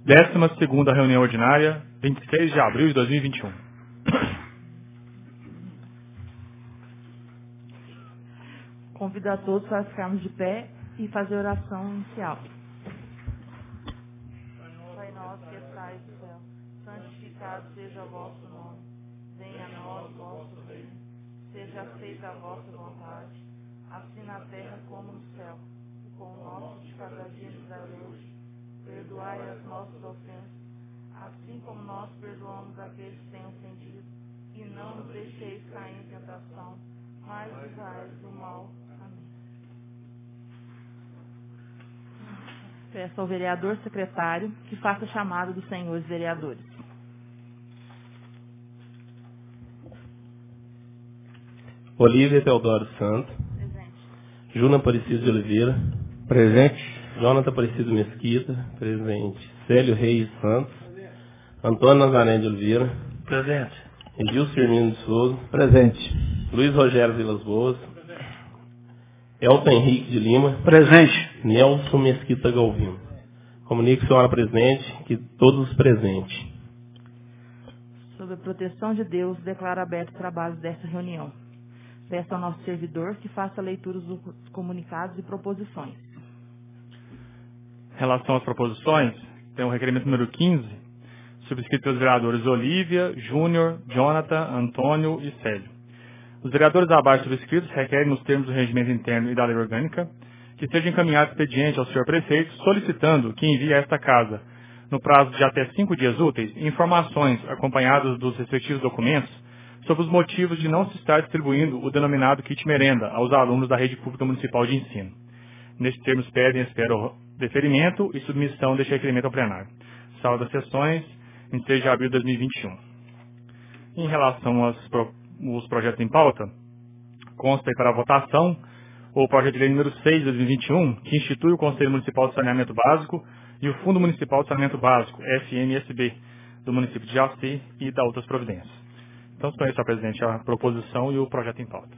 12ª reunião ordinária, 26 de abril de 2021. Convido a todos para ficarmos de pé e fazer a oração inicial. Pai nosso que estais no céu, santificado seja o vosso nome. Venha a nós o vosso reino. Seja feita a vossa vontade, assim na terra como no céu. O pão nosso de cada dia nos dai hoje. Perdoai as nossas ofensas, assim como nós perdoamos aqueles que têm ofendido. E não nos deixeis cair em tentação, mas livrai do mal. Amém. Peço ao vereador secretário que faça a chamada dos senhores vereadores. Olívia Teodoro Santos. Presente. Juna Aparecido de Oliveira. Presente. Jonathan Aparecido Mesquita. Presente. Célio Reis Santos. Antônio Nazaré de Oliveira. Presente. Edilson Firmino de Souza. Presente. Luiz Rogério Vilas Boas. Elton Henrique de Lima. Presente. Nelson Mesquita Galvino. Comunique, senhora presidente, que todos os presentes. Sob a proteção de Deus, declaro aberto os trabalhos desta reunião. Peço ao nosso servidor que faça a leitura dos comunicados e proposições. Em relação às proposições, tem o requerimento número 15, subscrito pelos vereadores Olívia, Júnior, Jonathan, Antônio e Célio. Os vereadores abaixo subscritos requerem, nos termos do regimento interno e da lei orgânica, que seja encaminhado expediente ao senhor prefeito, solicitando que envie a esta casa, no prazo de até 5 dias úteis, informações acompanhadas dos respectivos documentos sobre os motivos de não se estar distribuindo o denominado kit merenda aos alunos da rede pública municipal de ensino. Nestes termos pedem espero deferimento e submissão deste requerimento ao plenário. Sala das sessões, 26 de abril de 2021. Em relação aos projetos em pauta, consta aí para a votação o projeto de lei número 6 de 2021, que institui o Conselho Municipal de Saneamento Básico e o Fundo Municipal de Saneamento Básico, FMSB, do município de Jaci e da outras providências. Então, senhor presidente, a proposição e o projeto em pauta.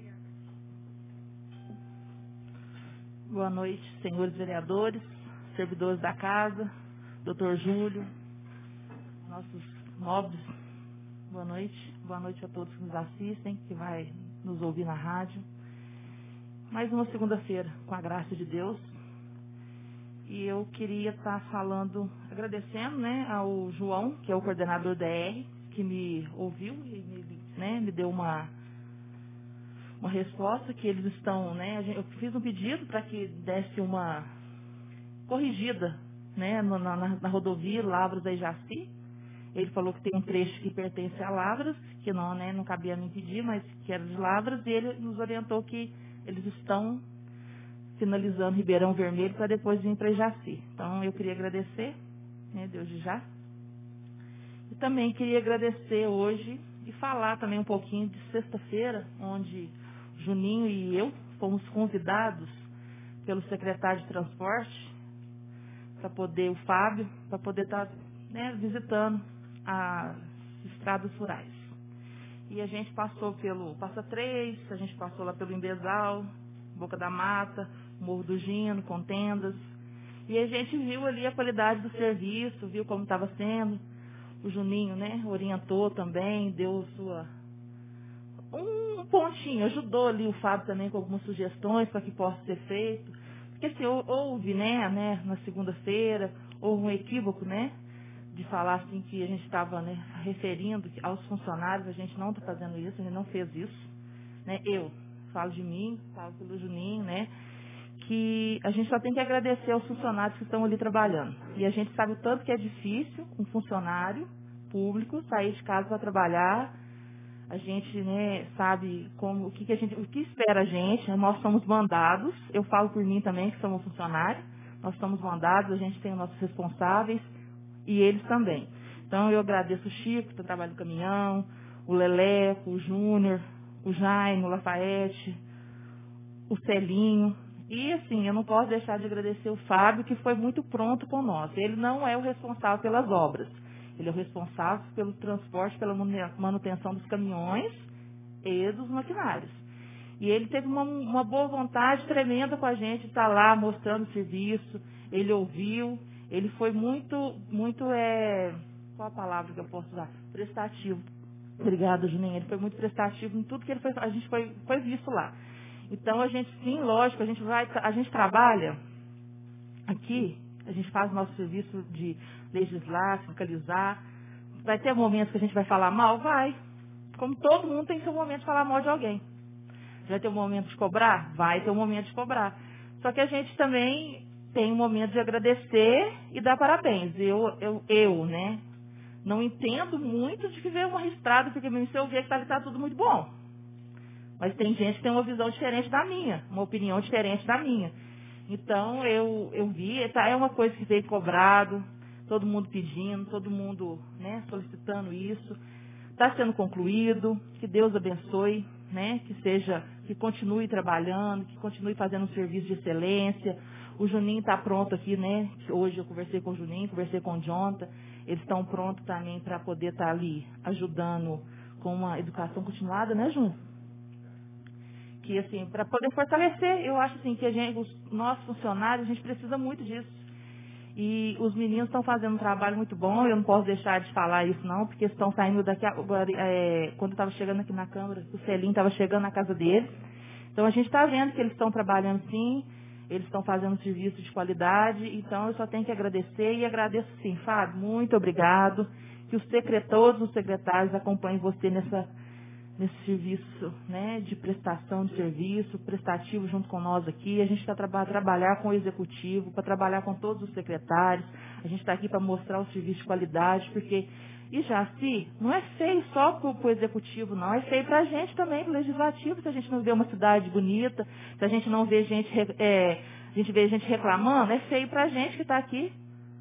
Boa noite, senhores vereadores, servidores da casa, doutor Júlio, nossos nobres. Boa noite a todos que nos assistem, que vai nos ouvir na rádio. Mais uma segunda-feira, com a graça de Deus. E eu queria estar falando, agradecendo, né, ao João, que é o coordenador da R, que me ouviu e me deu uma resposta que eles estão, né, eu fiz um pedido para que desse uma corrigida, né, na rodovia Lavras da Jaci. Ele falou que tem um trecho que pertence a Lavras, que não, né, não cabia me pedir, mas que era de Lavras, e ele nos orientou que eles estão finalizando Ribeirão Vermelho para depois vir para Jaci. Então, eu queria agradecer, né, Deus de já. E também queria agradecer hoje e falar também um pouquinho de sexta-feira, onde Juninho e eu fomos convidados pelo secretário de transporte, para poder, o Fábio, para poder estar, né, visitando as estradas rurais. E a gente passou pelo Passa Três, a gente passou lá pelo Imbezal, Boca da Mata, Morro do Gino, Contendas. E a gente viu ali a qualidade do serviço, viu como estava sendo. O Juninho, né, orientou também, deu um pontinho, ajudou ali o Fábio também com algumas sugestões para que possa ser feito. Porque assim, houve, né, na segunda-feira, houve um equívoco, né, de falar assim que a gente estava, né, referindo aos funcionários. A gente não está fazendo isso, a gente não fez isso, né? Eu falo de mim, falo pelo Juninho, né, que a gente só tem que agradecer aos funcionários que estão ali trabalhando. E a gente sabe o tanto que é difícil um funcionário público sair de casa para trabalhar. A gente, né, sabe o que espera a gente. Nós somos mandados. Eu falo por mim também, que somos funcionários. Nós somos mandados, a gente tem os nossos responsáveis e eles também. Então, eu agradeço o Chico, que está trabalhando no caminhão, o Leleco, o Júnior, o Jaime, o Lafayette, o Celinho. E, assim, eu não posso deixar de agradecer o Fábio, que foi muito pronto com nós. Ele não é o responsável pelas obras. Ele é o responsável pelo transporte, pela manutenção dos caminhões e dos maquinários. E ele teve uma boa vontade tremenda com a gente de estar lá mostrando o serviço. Ele ouviu, ele foi muito, qual a palavra que eu posso usar? Prestativo. Obrigada, Juninho. Ele foi muito prestativo em tudo que ele foi, a gente foi visto lá. Então, a gente, sim, lógico, a gente trabalha aqui, a gente faz o nosso serviço de legislar, fiscalizar. Vai ter momentos que a gente vai falar mal? Vai. Como todo mundo tem seu momento de falar mal de alguém. Vai ter um momento de cobrar? Vai ter um momento de cobrar. Só que a gente também tem um momento de agradecer e dar parabéns. Eu, né? Não entendo muito de que veio uma registrada, porque se eu ver que está tudo muito bom. Mas tem gente que tem uma visão diferente da minha, uma opinião diferente da minha. Então, eu vi, é uma coisa que veio cobrado, todo mundo pedindo, todo mundo, né, solicitando isso. Está sendo concluído, que Deus abençoe, né, que continue trabalhando, que continue fazendo um serviço de excelência. O Juninho está pronto aqui, né? Hoje eu conversei com o Juninho, conversei com o Jonathan. Eles estão prontos também para poder estar ali ajudando com uma educação continuada, né, Júnior? Que, assim, para poder fortalecer, eu acho assim, que os nossos funcionários, a gente precisa muito disso. E os meninos estão fazendo um trabalho muito bom, eu não posso deixar de falar isso não, porque estão saindo daqui agora, quando eu estava chegando aqui na Câmara, o Celinho estava chegando na casa deles. Então a gente está vendo que eles estão trabalhando sim, eles estão fazendo um serviço de qualidade, então eu só tenho que agradecer e agradeço sim, Fábio, muito obrigado, que todos os secretários acompanhem você nesse serviço, né, de prestação de serviço, prestativo junto com nós aqui. A gente está trabalhar com o executivo, para trabalhar com todos os secretários. A gente está aqui para mostrar o serviço de qualidade, porque, e Jaci, não é feio só para o executivo, não. É feio para a gente também, para o legislativo, se a gente não vê uma cidade bonita, se a gente não vê a gente vê gente reclamando, é feio para a gente que está aqui.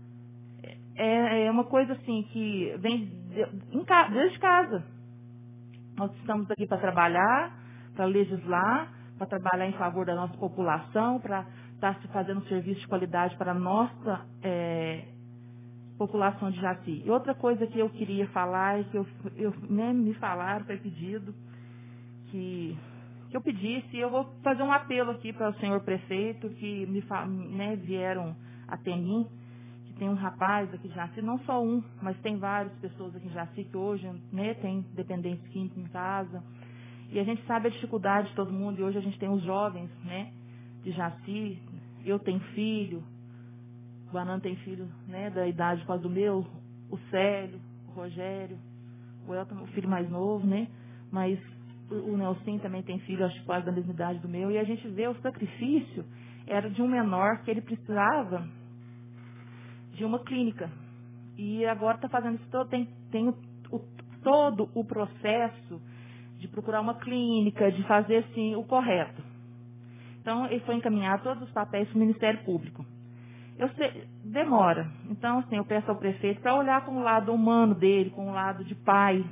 É uma coisa assim que vem desde casa. Nós estamos aqui para trabalhar, para legislar, para trabalhar em favor da nossa população, para estar fazendo um serviço de qualidade para a nossa população de Jaci. E outra coisa que eu queria falar, e que me falaram, foi pedido, que eu pedisse, e eu vou fazer um apelo aqui para o senhor prefeito, que vieram até mim, que tem um rapaz aqui em Jaci, não só um, mas tem várias pessoas aqui em Jaci que hoje, né, tem dependentes químicos em casa. E a gente sabe a dificuldade de todo mundo, e hoje a gente tem os jovens, né, de Jaci. Eu tenho filho, o Banana tem filho, né, da idade quase do meu, o Célio, o Rogério, o Elton, o filho mais novo, né, mas o Nelson também tem filho, acho que quase da mesma idade do meu, e a gente vê o sacrifício, era de um menor que ele precisava de uma clínica. E agora está fazendo isso todo, tem todo o processo de procurar uma clínica, de fazer assim, o correto. Então, ele foi encaminhar todos os papéis para o Ministério Público. Eu sei, demora. Então, assim, eu peço ao prefeito para olhar com o lado humano dele, com o lado de pai.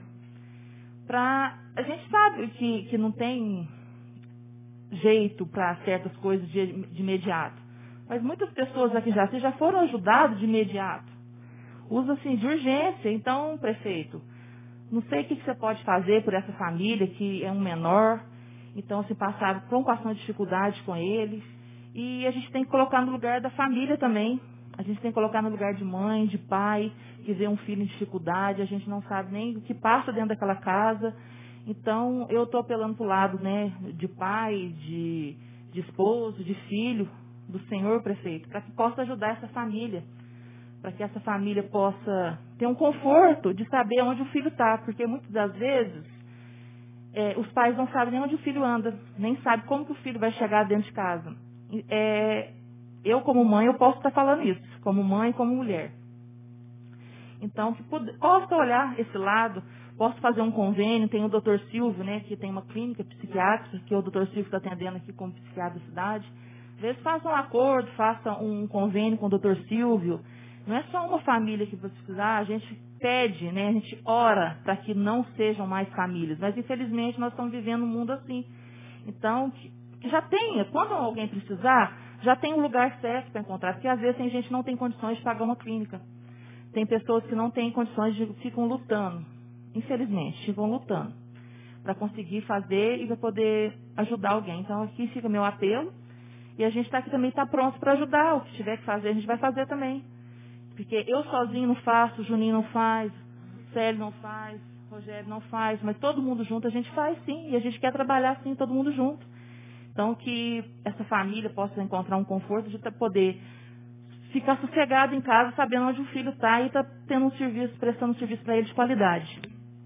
A gente sabe que não tem jeito para certas coisas de imediato. Mas muitas pessoas aqui já foram ajudadas de imediato. Usa assim de urgência. Então, prefeito, não sei o que você pode fazer por essa família que é um menor. Então, se passaram por uma dificuldade com eles. E a gente tem que colocar no lugar da família também. A gente tem que colocar no lugar de mãe, de pai, que vê um filho em dificuldade. A gente não sabe nem o que passa dentro daquela casa. Então, eu estou apelando para o lado, né, de pai, de esposo, de filho, do senhor prefeito, para que possa ajudar essa família. Para que essa família possa ter um conforto de saber onde o filho está. Porque muitas das vezes, os pais não sabem nem onde o filho anda, nem sabem como que o filho vai chegar dentro de casa. Eu, como mãe, eu posso estar falando isso, como mãe e como mulher. Então, posso olhar esse lado, posso fazer um convênio, tem o Dr. Silvio, né, que tem uma clínica psiquiátrica, que o Dr. Silvio está atendendo aqui como psiquiatra da cidade. Às vezes faça um acordo, faça um convênio com o Dr. Silvio. Não é só uma família que você precisar, a gente pede, né, a gente ora para que não sejam mais famílias. Mas, infelizmente, nós estamos vivendo um mundo assim. Então, que já tenha, quando alguém precisar, já tem um lugar certo para encontrar. Porque, às vezes, tem gente que não tem condições de pagar uma clínica. Tem pessoas que não têm condições ficam lutando. Infelizmente, ficam lutando para conseguir fazer e para poder ajudar alguém. Então, aqui fica meu apelo. E a gente está aqui também está pronto para ajudar. O que tiver que fazer, a gente vai fazer também. Porque eu sozinho não faço, o Juninho não faz, o Célio não faz, o Rogério não faz, mas todo mundo junto a gente faz sim, e a gente quer trabalhar sim, todo mundo junto. Então que essa família possa encontrar um conforto de poder ficar sossegado em casa, sabendo onde o filho está e está tendo um serviço, prestando um serviço para ele de qualidade.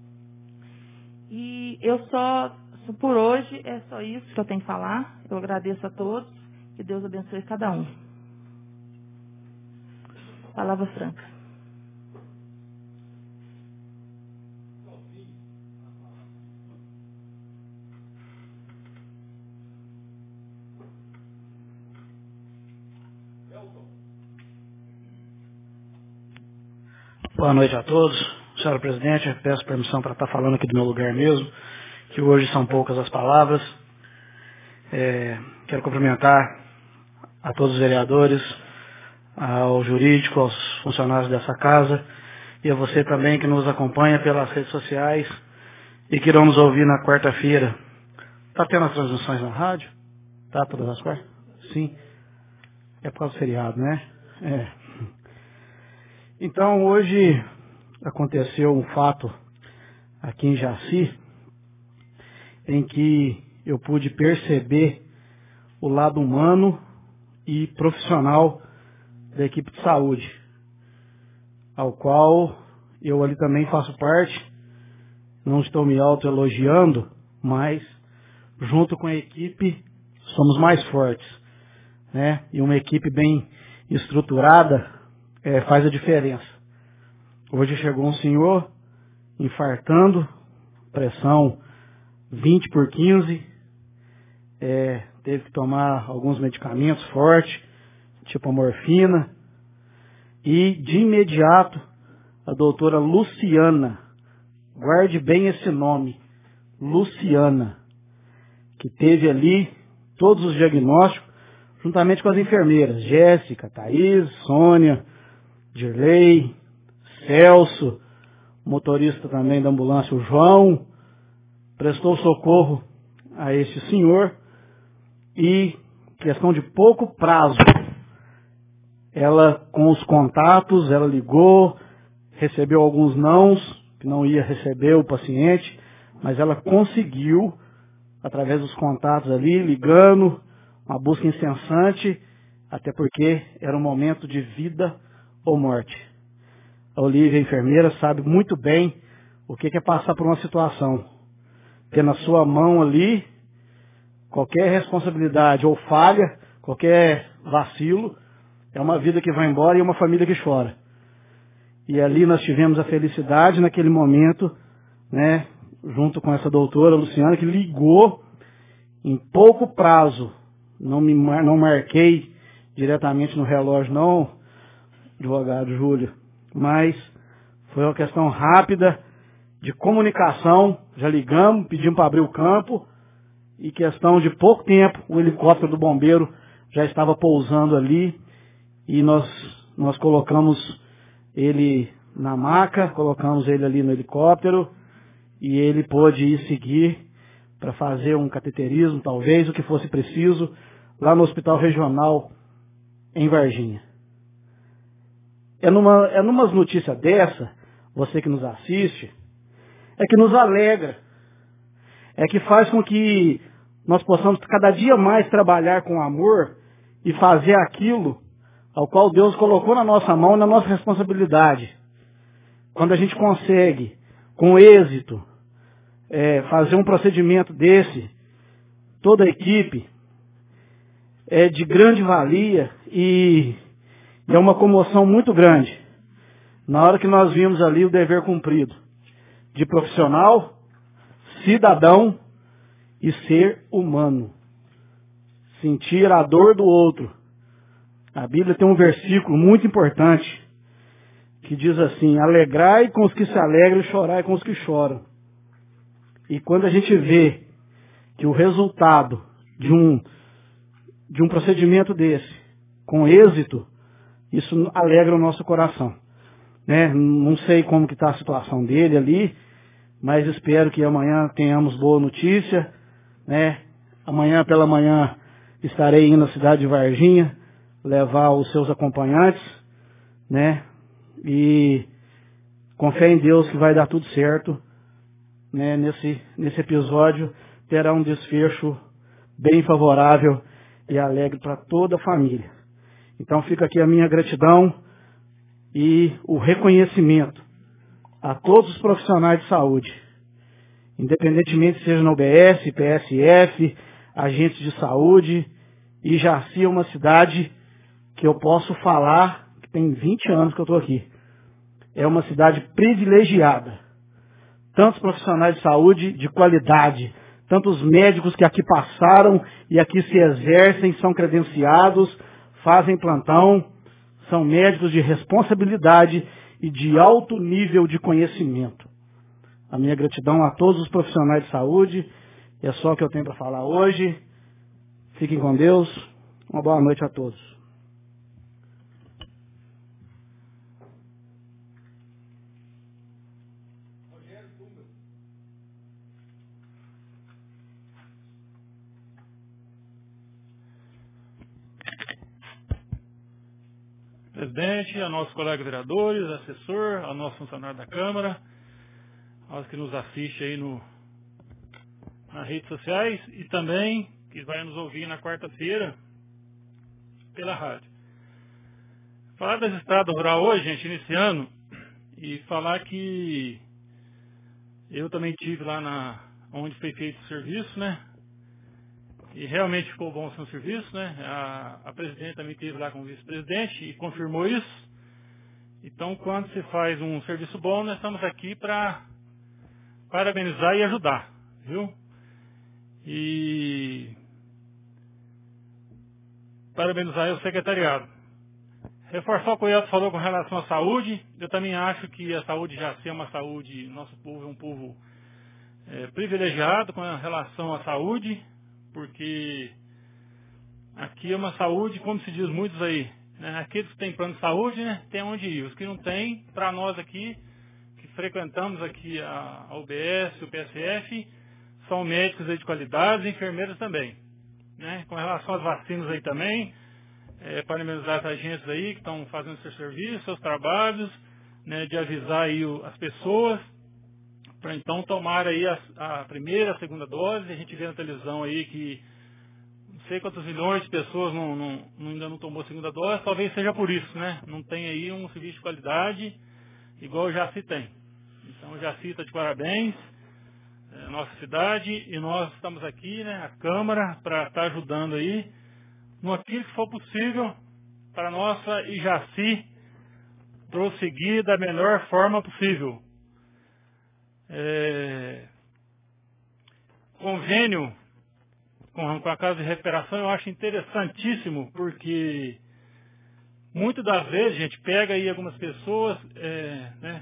E por hoje, é só isso que eu tenho que falar. Eu agradeço a todos, que Deus abençoe cada um. Palavra franca. Boa noite a todos. Senhora Presidente, eu peço permissão para estar falando aqui do meu lugar mesmo, que hoje são poucas as palavras. Quero cumprimentar a todos os vereadores, ao jurídico, aos funcionários dessa casa e a você também que nos acompanha pelas redes sociais e que irão nos ouvir na quarta-feira. Está tendo as transmissões na rádio? Tá, todas as quartas? Sim. É por causa do feriado, né? Então, hoje aconteceu um fato aqui em Jaci, em que eu pude perceber o lado humano e profissional da equipe de saúde, ao qual eu ali também faço parte. Não estou me autoelogiando, mas junto com a equipe somos mais fortes, né? E uma equipe bem estruturada faz a diferença. Hoje chegou um senhor infartando, pressão 20/15, teve que tomar alguns medicamentos fortes, tipo a morfina, e de imediato a doutora Luciana, guarde bem esse nome, Luciana, que teve ali todos os diagnósticos, juntamente com as enfermeiras, Jéssica, Thaís, Sônia, Dirley, Celso, motorista também da ambulância, o João, prestou socorro a esse senhor e, questão de pouco prazo, ela, com os contatos, ela ligou, recebeu alguns nãos, que não ia receber o paciente, mas ela conseguiu, através dos contatos ali, ligando, uma busca incessante, até porque era um momento de vida ou morte. A Olívia, a enfermeira, sabe muito bem o que é passar por uma situação. Ter na sua mão ali qualquer responsabilidade ou falha, qualquer vacilo, é uma vida que vai embora e uma família que chora. E ali nós tivemos a felicidade naquele momento, né, junto com essa doutora Luciana, que ligou em pouco prazo. Não marquei diretamente no relógio, não, advogado Júlio, mas foi uma questão rápida de comunicação. Já ligamos, pedimos para abrir o campo e questão de pouco tempo o helicóptero do bombeiro já estava pousando ali e nós colocamos ele na maca, colocamos ele ali no helicóptero e ele pôde ir seguir para fazer um cateterismo, talvez, o que fosse preciso, lá no Hospital Regional em Varginha. É numas notícias dessa, você que nos assiste, é que nos alegra, é que faz com que nós possamos cada dia mais trabalhar com amor e fazer aquilo ao qual Deus colocou na nossa mão, na nossa responsabilidade. Quando a gente consegue, com êxito, fazer um procedimento desse, toda a equipe, é de grande valia e é uma comoção muito grande. Na hora que nós vimos ali o dever cumprido, de profissional, cidadão e ser humano. Sentir a dor do outro. A Bíblia tem um versículo muito importante que diz assim: alegrai com os que se alegram e chorai com os que choram. E quando a gente vê que o resultado de um procedimento desse, com êxito, isso alegra o nosso coração. Né? Não sei como que está a situação dele ali, mas espero que amanhã tenhamos boa notícia. Né? Amanhã pela manhã estarei indo na cidade de Varginha, levar os seus acompanhantes, né, E com fé em Deus que vai dar tudo certo, né? Nesse episódio terá um desfecho bem favorável e alegre para toda a família. Então fica aqui a minha gratidão e o reconhecimento a todos os profissionais de saúde, independentemente seja na UBS, PSF, agentes de saúde. E Jaci é uma cidade que eu posso falar que tem 20 anos que eu estou aqui. É uma cidade privilegiada. Tantos profissionais de saúde de qualidade, tantos médicos que aqui passaram e aqui se exercem, são credenciados, fazem plantão, são médicos de responsabilidade e de alto nível de conhecimento. A minha gratidão a todos os profissionais de saúde. É só o que eu tenho para falar hoje. Fiquem com Deus. Uma boa noite a todos. Presidente, a nossos colegas vereadores, assessor, a nosso funcionário da Câmara, aos que nos assistem aí nas redes sociais e também que vai nos ouvir na quarta-feira pela rádio. Falar das estradas rurais hoje, gente, iniciando, e falar que eu também estive lá onde foi feito o serviço, né? E realmente ficou bom o seu serviço, né? A presidente também esteve lá com o vice-presidente e confirmou isso. Então, quando se faz um serviço bom, nós estamos aqui para parabenizar e ajudar, viu? E parabenizar o secretariado. Reforçar o que o Elton falou com relação à saúde. Eu também acho que a saúde já é uma saúde, nosso povo é um povo privilegiado com relação à saúde, porque aqui é uma saúde, como se diz muitos aí, né? Aqueles que têm plano de saúde, né, tem onde ir. Os que não têm, para nós aqui, que frequentamos aqui a UBS, o PSF, são médicos aí de qualidade e enfermeiros também, né? Com relação às vacinas aí também, parabenizar as agências aí que estão fazendo seu serviço, seus trabalhos, né, de avisar aí as pessoas para então tomar aí a primeira, a segunda dose. A gente vê na televisão aí que não sei quantos milhões de pessoas ainda não tomou a segunda dose, talvez seja por isso, né? Não tem aí um serviço de qualidade igual o Jaci tem. Então o Jaci está de parabéns, nossa cidade, e nós estamos aqui, né, a Câmara, para estar ajudando aí no aquilo que for possível para a nossa Jaci prosseguir da melhor forma possível. Convênio com a Casa de Recuperação eu acho interessantíssimo, porque muitas das vezes a gente pega aí algumas pessoas, né,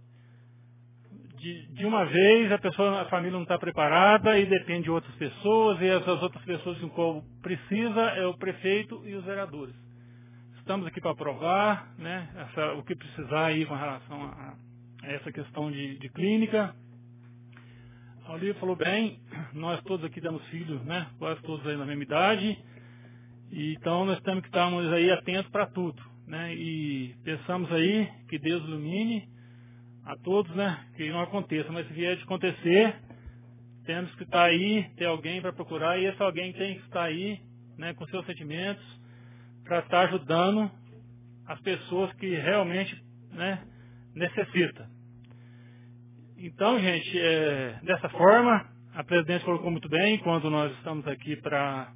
de uma vez a família não está preparada e depende de outras pessoas, e essas outras pessoas que o povo precisa é o prefeito e os vereadores. Estamos aqui para aprovar, né, o que precisar aí com relação a essa questão de clínica. A Olívia falou bem, nós todos aqui temos filhos, né, quase todos aí na mesma idade, e então nós temos que estarmos aí atentos para tudo, né, e pensamos aí que Deus ilumine a todos, né, que não aconteça, mas se vier de acontecer, temos que estar aí, ter alguém para procurar, e esse alguém tem que estar aí, né, com seus sentimentos, para estar ajudando as pessoas que realmente, né, necessitam. Então, gente, dessa forma, a presidente colocou muito bem, quando nós estamos aqui para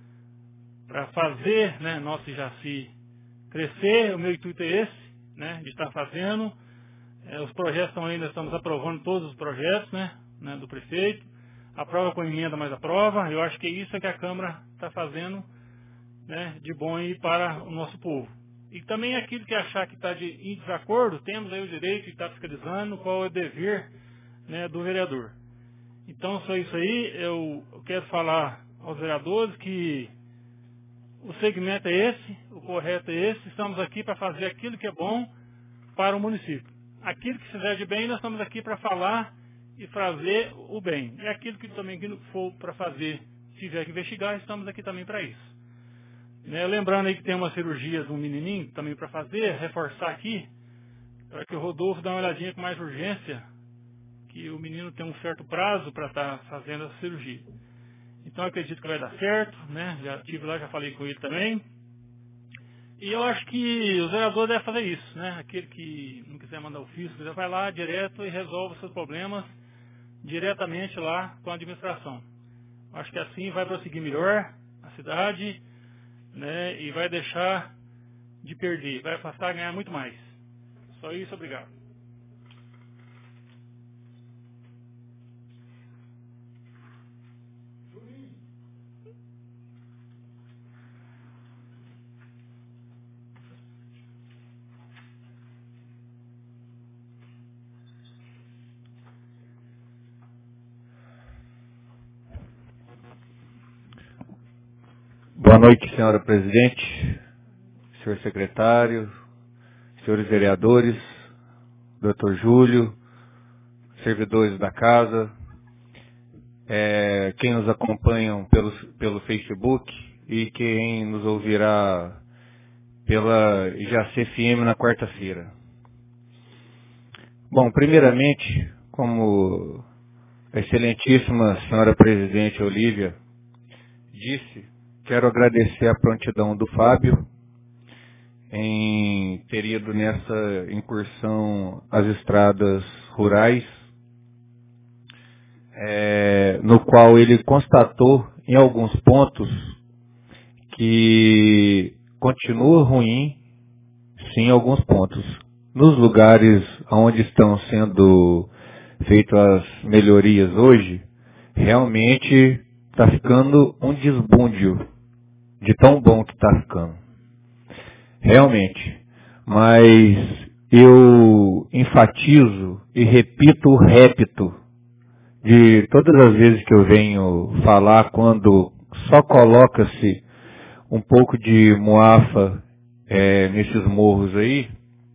fazer, né, nosso Jaci crescer, o meu intuito é esse, né, de estar fazendo. Os projetos estão aí, nós estamos aprovando todos os projetos, né, do prefeito. Aprova com emenda, mas aprova. Eu acho que isso é que a Câmara está fazendo, né, de bom aí para o nosso povo. E também aquilo que achar que está em desacordo, temos aí o direito de estar fiscalizando qual é o dever, né, do vereador. Então, só isso aí, eu quero falar aos vereadores que o segmento é esse, o correto é esse, estamos aqui para fazer aquilo que é bom para o município. Aquilo que se fizer de bem, nós estamos aqui para falar e fazer o bem. E aquilo que também que for para fazer, se tiver que investigar, estamos aqui também para isso. Lembrando aí que tem uma cirurgia de um menininho também para fazer, reforçar aqui, para que o Rodolfo dê uma olhadinha com mais urgência, que o menino tem um certo prazo para estar fazendo a cirurgia. Então eu acredito que vai dar certo, né? Já estive lá, já falei com ele também. E eu acho que os vereadores devem fazer isso, né? Aquele que não quiser mandar ofício, quiser, vai lá direto e resolve os seus problemas diretamente lá com a administração. Acho que assim vai prosseguir melhor a cidade, né? E vai deixar de perder, vai passar a ganhar muito mais. Só isso, obrigado. Boa noite, senhora presidente, senhor secretário, senhores vereadores, doutor Júlio, servidores da casa, quem nos acompanham pelo Facebook e quem nos ouvirá pela IJAC-FM na quarta-feira. Bom, primeiramente, como a excelentíssima senhora presidente Olívia disse, quero agradecer a prontidão do Fábio em ter ido nessa incursão às estradas rurais, no qual ele constatou em alguns pontos que continua ruim, sim, em alguns pontos. Nos lugares onde estão sendo feitas as melhorias hoje, realmente está ficando um desbúndio de tão bom que está ficando. Realmente. Mas eu enfatizo e repito o répito de todas as vezes que eu venho falar, quando só coloca-se um pouco de muafa nesses morros aí,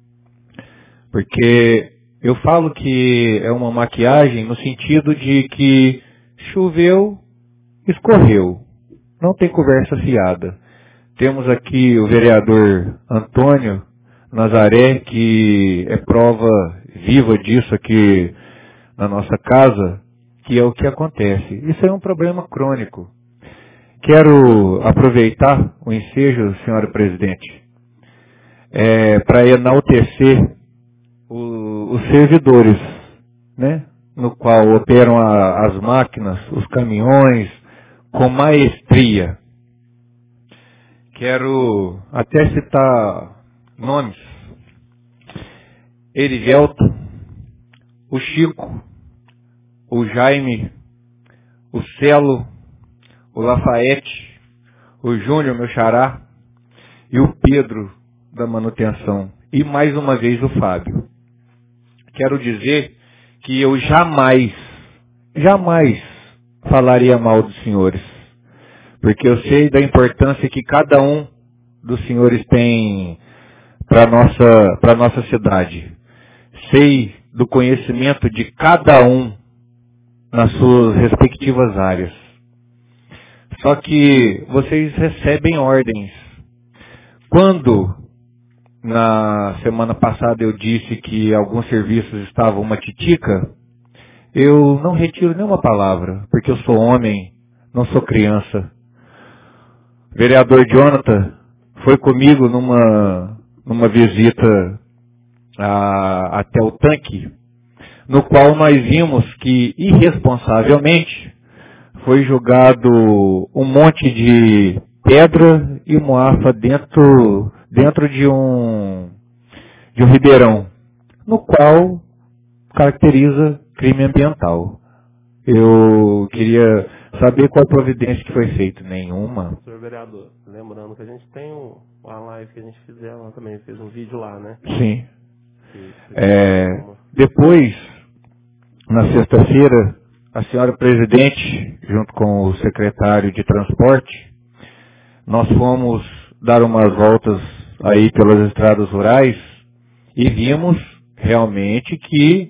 porque eu falo que é uma maquiagem no sentido de que choveu, escorreu. Não tem conversa fiada. Temos aqui o vereador Antônio Nazaré, que é prova viva disso aqui na nossa casa, que é o que acontece. Isso é um problema crônico. Quero aproveitar o ensejo, senhora presidente, para enaltecer os servidores, né, no qual operam as máquinas, os caminhões, com maestria. Quero até citar nomes. Erivelto, o Chico, o Jaime, o Celo, o Lafayette, o Júnior, meu xará, e o Pedro da manutenção. E mais uma vez o Fábio. Quero dizer que eu jamais falaria mal dos senhores, porque eu sei da importância que cada um dos senhores tem para nossa cidade. Sei do conhecimento de cada um nas suas respectivas áreas. Só que vocês recebem ordens. Quando na semana passada eu disse que alguns serviços estavam uma titica, eu não retiro nenhuma palavra, porque eu sou homem, não sou criança. O vereador Jonathan foi comigo numa visita até o tanque, no qual nós vimos que, irresponsavelmente, foi jogado um monte de pedra e muafa dentro de um ribeirão, no qual caracteriza crime ambiental. Eu queria saber qual a providência que foi feita. Nenhuma. Senhor vereador, lembrando que a gente tem uma live que a gente fizeram lá também, fez um vídeo lá, né? Sim. Depois, na sexta-feira, a senhora presidente, junto com o secretário de transporte, nós fomos dar umas voltas aí pelas estradas rurais e vimos realmente que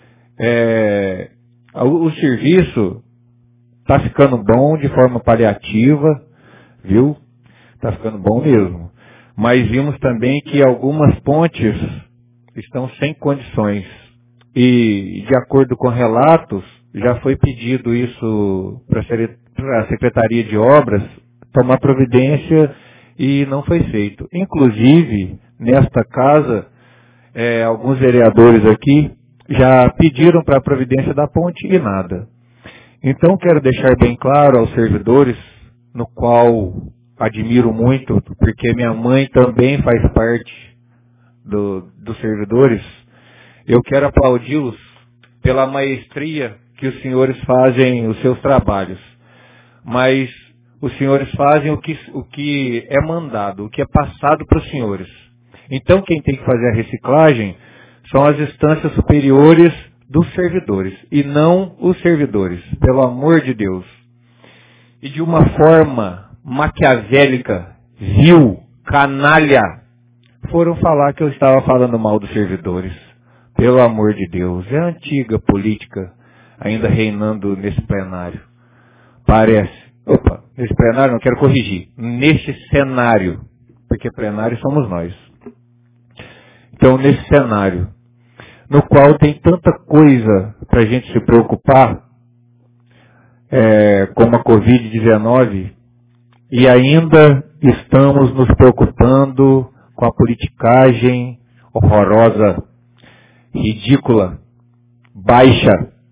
o serviço está ficando bom de forma paliativa, viu? Está ficando bom mesmo. Mas vimos também que algumas pontes estão sem condições. E, de acordo com relatos, já foi pedido isso para a Secretaria de Obras tomar providência e não foi feito. Inclusive, nesta casa, alguns vereadores aqui já pediram para a providência da ponte e nada. Então, quero deixar bem claro aos servidores, no qual admiro muito, porque minha mãe também faz parte dos servidores. Eu quero aplaudi-los pela maestria que os senhores fazem os seus trabalhos. Mas os senhores fazem o que é mandado, o que é passado para os senhores. Então, quem tem que fazer a reciclagem são as instâncias superiores dos servidores, e não os servidores, pelo amor de Deus. E de uma forma maquiavélica, vil, canalha, foram falar que eu estava falando mal dos servidores. Pelo amor de Deus, é a antiga política ainda reinando nesse plenário. Parece. Opa, nesse plenário não quero corrigir. Neste cenário, porque plenário somos nós. Então, nesse cenário, no qual tem tanta coisa para a gente se preocupar, como a Covid-19, e ainda estamos nos preocupando com a politicagem horrorosa, ridícula, baixa.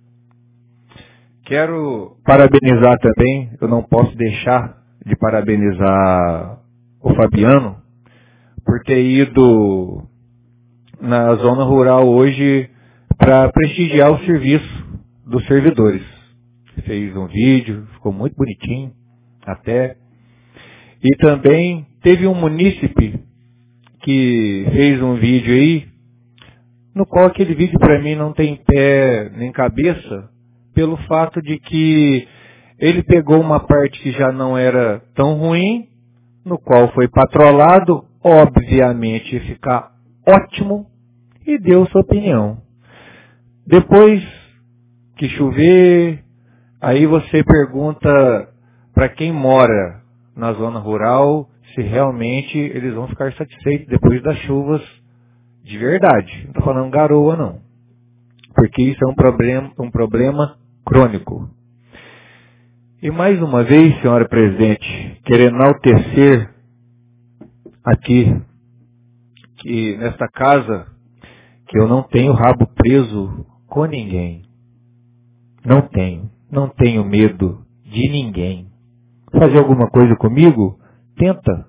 Quero parabenizar também, eu não posso deixar de parabenizar o Fabiano por ter ido na zona rural hoje para prestigiar o serviço dos servidores. Fez um vídeo, ficou muito bonitinho, até. E também teve um munícipe que fez um vídeo aí, no qual aquele vídeo para mim não tem pé nem cabeça, pelo fato de que ele pegou uma parte que já não era tão ruim, no qual foi patrolado, obviamente ia ficar ótimo, e deu sua opinião. Depois que chover, aí você pergunta para quem mora na zona rural se realmente eles vão ficar satisfeitos depois das chuvas de verdade. Não estou falando garoa, não. Porque isso é um problema crônico. E mais uma vez, senhora presidente, quero enaltecer aqui, que nesta casa, que eu não tenho rabo preso com ninguém. Não tenho medo de ninguém. Fazer alguma coisa comigo? Tenta.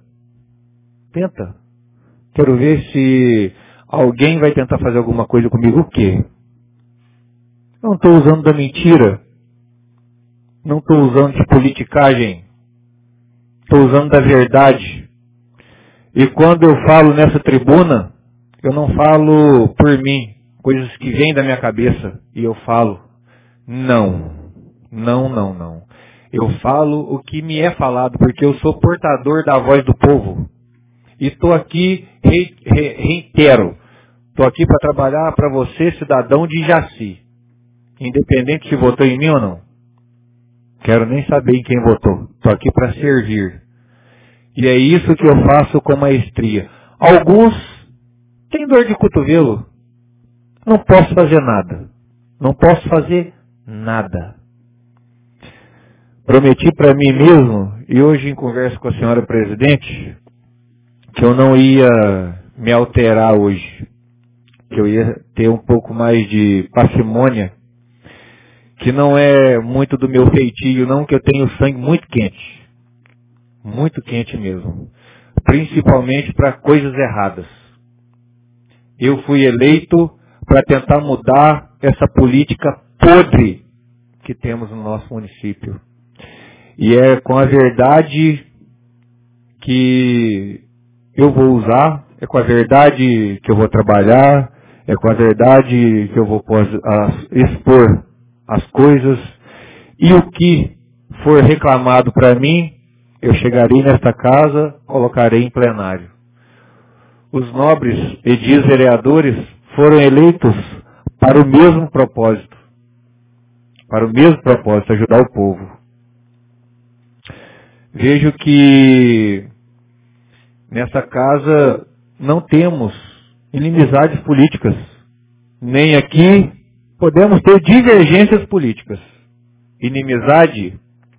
Quero ver se alguém vai tentar fazer alguma coisa comigo. O quê? Não estou usando da mentira. Não estou usando de politicagem. Estou usando da verdade. E quando eu falo nessa tribuna, eu não falo por mim, coisas que vêm da minha cabeça, e eu falo. Não. Eu falo o que me é falado, porque eu sou portador da voz do povo. E estou aqui, reitero, estou aqui para trabalhar para você, cidadão de Jaci. Independente se votou em mim ou não. Quero nem saber em quem votou. Estou aqui para servir. E é isso que eu faço com maestria. Alguns têm dor de cotovelo. Não posso fazer nada. Prometi para mim mesmo, e hoje em conversa com a senhora presidente, que eu não ia me alterar hoje. Que eu ia ter um pouco mais de parcimônia, que não é muito do meu feitio, não, que eu tenho sangue muito quente mesmo, principalmente para coisas erradas. Eu fui eleito para tentar mudar essa política podre que temos no nosso município. E é com a verdade que eu vou usar, é com a verdade que eu vou trabalhar, é com a verdade que eu vou expor as coisas, e o que for reclamado para mim, eu chegarei nesta casa, colocarei em plenário. Os nobres edis vereadores foram eleitos para o mesmo propósito, ajudar o povo. Vejo que nessa casa não temos inimizades políticas. Nem aqui podemos ter divergências políticas. Inimizade,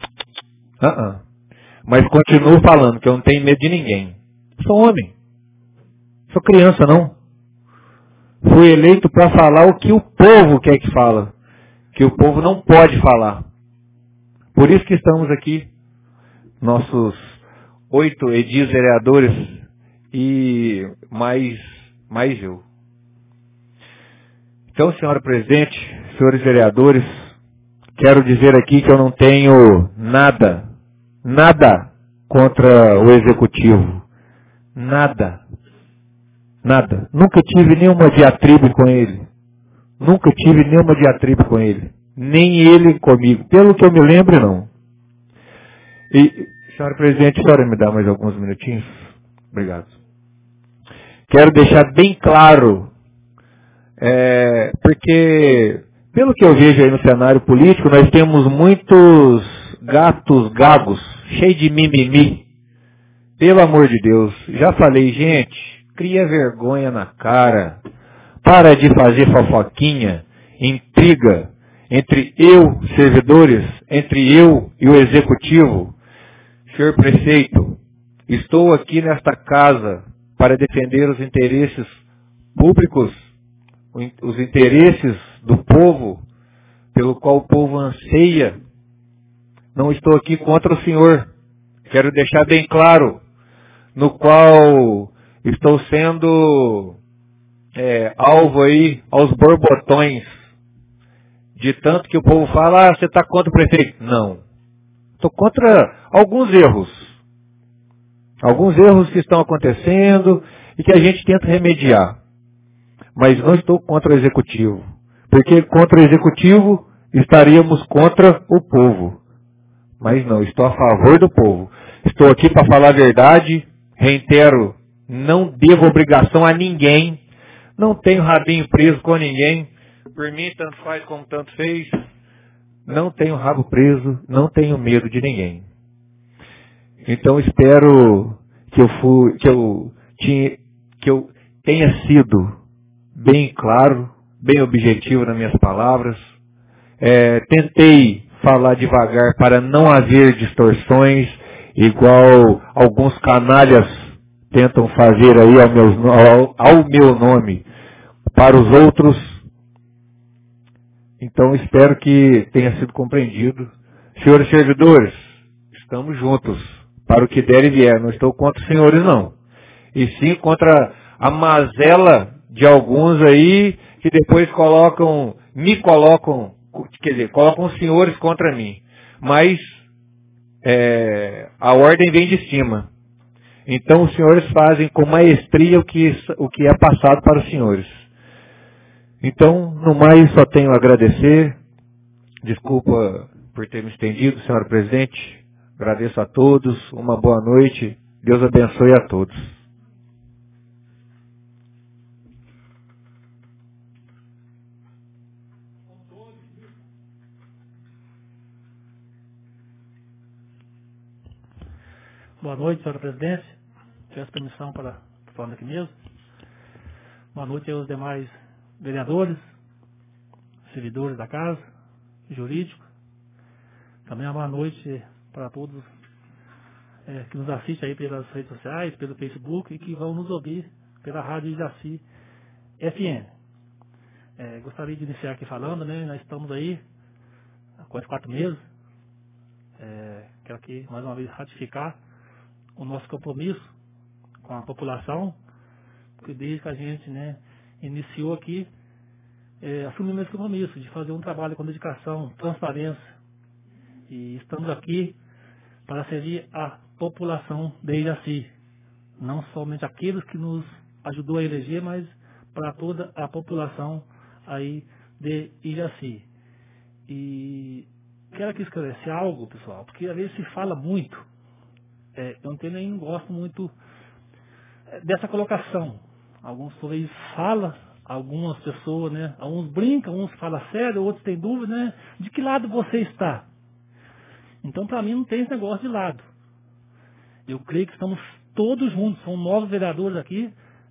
mas continuo falando que eu não tenho medo de ninguém. Sou homem. Sou criança, não. Fui eleito para falar o que o povo quer que fala. Que o povo não pode falar. Por isso que estamos aqui. Nossos 8 edis vereadores e mais eu. Então, senhora presidente, senhores vereadores, quero dizer aqui que eu não tenho nada contra o executivo. Nada. Nunca tive nenhuma diatribe com ele. Nem ele comigo. Pelo que eu me lembro, não. E, senhora presidente, a senhora me dá mais alguns minutinhos? Obrigado. Quero deixar bem claro, porque, pelo que eu vejo aí no cenário político, nós temos muitos gatos gagos, cheios de mimimi. Pelo amor de Deus, já falei, gente, cria vergonha na cara. Para de fazer fofoquinha, intriga entre servidores, entre eu e o executivo. Senhor prefeito, estou aqui nesta casa para defender os interesses públicos, os interesses do povo, pelo qual o povo anseia. Não estou aqui contra o senhor. Quero deixar bem claro, no qual estou sendo alvo aí aos borbotões, de tanto que o povo fala, você está contra o prefeito. Não. Estou contra alguns erros que estão acontecendo e que a gente tenta remediar. Mas não estou contra o executivo, porque contra o executivo estaríamos contra o povo. Mas não, estou a favor do povo. Estou aqui para falar a verdade, reitero, não devo obrigação a ninguém, não tenho rabinho preso com ninguém, por mim tanto faz como tanto fez. Não tenho rabo preso, não tenho medo de ninguém. Então espero que eu tenha sido bem claro, bem objetivo nas minhas palavras. Tentei falar devagar para não haver distorções, igual alguns canalhas tentam fazer aí ao meu nome para os outros. Então espero que tenha sido compreendido. Senhores servidores, estamos juntos para o que der e vier. Não estou contra os senhores, não. E sim contra a mazela de alguns aí que depois colocam os senhores contra mim. Mas a ordem vem de cima. Então os senhores fazem com maestria o que é passado para os senhores. Então, no mais, só tenho a agradecer. Desculpa por ter me estendido, senhora presidente. Agradeço a todos. Uma boa noite. Deus abençoe a todos. Boa noite, senhora presidente. Peço permissão para falar aqui mesmo. Boa noite aos demais vereadores, servidores da casa, jurídico. Também uma boa noite para todos que nos assistem aí pelas redes sociais, pelo Facebook e que vão nos ouvir pela Rádio Ijaci FM. Gostaria de iniciar aqui falando, né? Nós estamos aí há quase 4 meses. Quero aqui mais uma vez ratificar o nosso compromisso com a população, porque desde que a gente, né, iniciou aqui, assumimos esse compromisso de fazer um trabalho com dedicação, transparência. E estamos aqui para servir a população de Ijaci. Não somente aqueles que nos ajudou a eleger, mas para toda a população aí de Ijaci. E quero aqui esclarecer algo, pessoal, porque às vezes se fala muito. Eu não gosto muito dessa colocação. Alguns talvez falam, algumas pessoas, né? Alguns brincam, uns falam sério, outros têm dúvida, né? De que lado você está? Então, para mim, não tem esse negócio de lado. Eu creio que estamos todos juntos, são 9 vereadores aqui,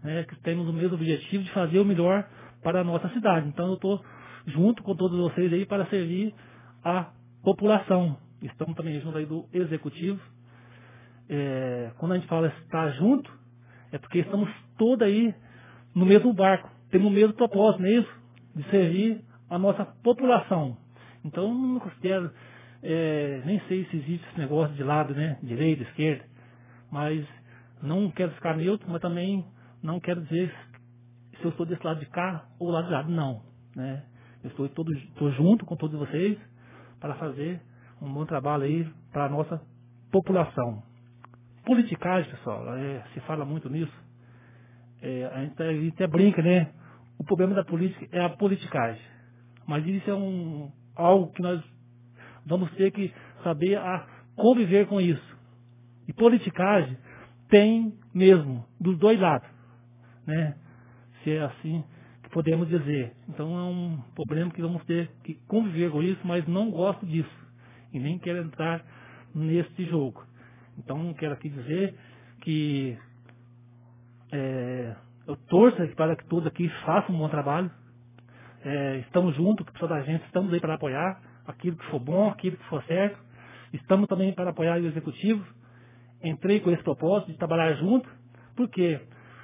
né, que temos o mesmo objetivo de fazer o melhor para a nossa cidade. Então eu estou junto com todos vocês aí para servir a população. Estamos também junto aí do Executivo. Quando a gente fala estar junto, é porque estamos todos aí no mesmo barco, temos o mesmo propósito, não é isso? De servir a nossa população. Então eu não considero, nem sei se existe esse negócio de lado, né? Direita, esquerda, mas não quero ficar neutro, mas também não quero dizer se eu estou desse lado de cá ou lado de lá, não, né? Eu estou junto com todos vocês para fazer um bom trabalho aí para a nossa população. Politicagem, pessoal, se fala muito nisso. A gente até brinca, né? O problema da política é a politicagem. Mas isso é algo que nós vamos ter que saber conviver com isso. E politicagem tem mesmo, dos dois lados, né? Se é assim que podemos dizer. Então é um problema que vamos ter que conviver com isso, mas não gosto disso. E nem quero entrar neste jogo. Então quero aqui dizer que eu torço para que todos aqui façam um bom trabalho. Estamos juntos, com toda a gente, estamos aí para apoiar aquilo que for bom, aquilo que for certo. Estamos também para apoiar o Executivo. Entrei com esse propósito de trabalhar junto, porque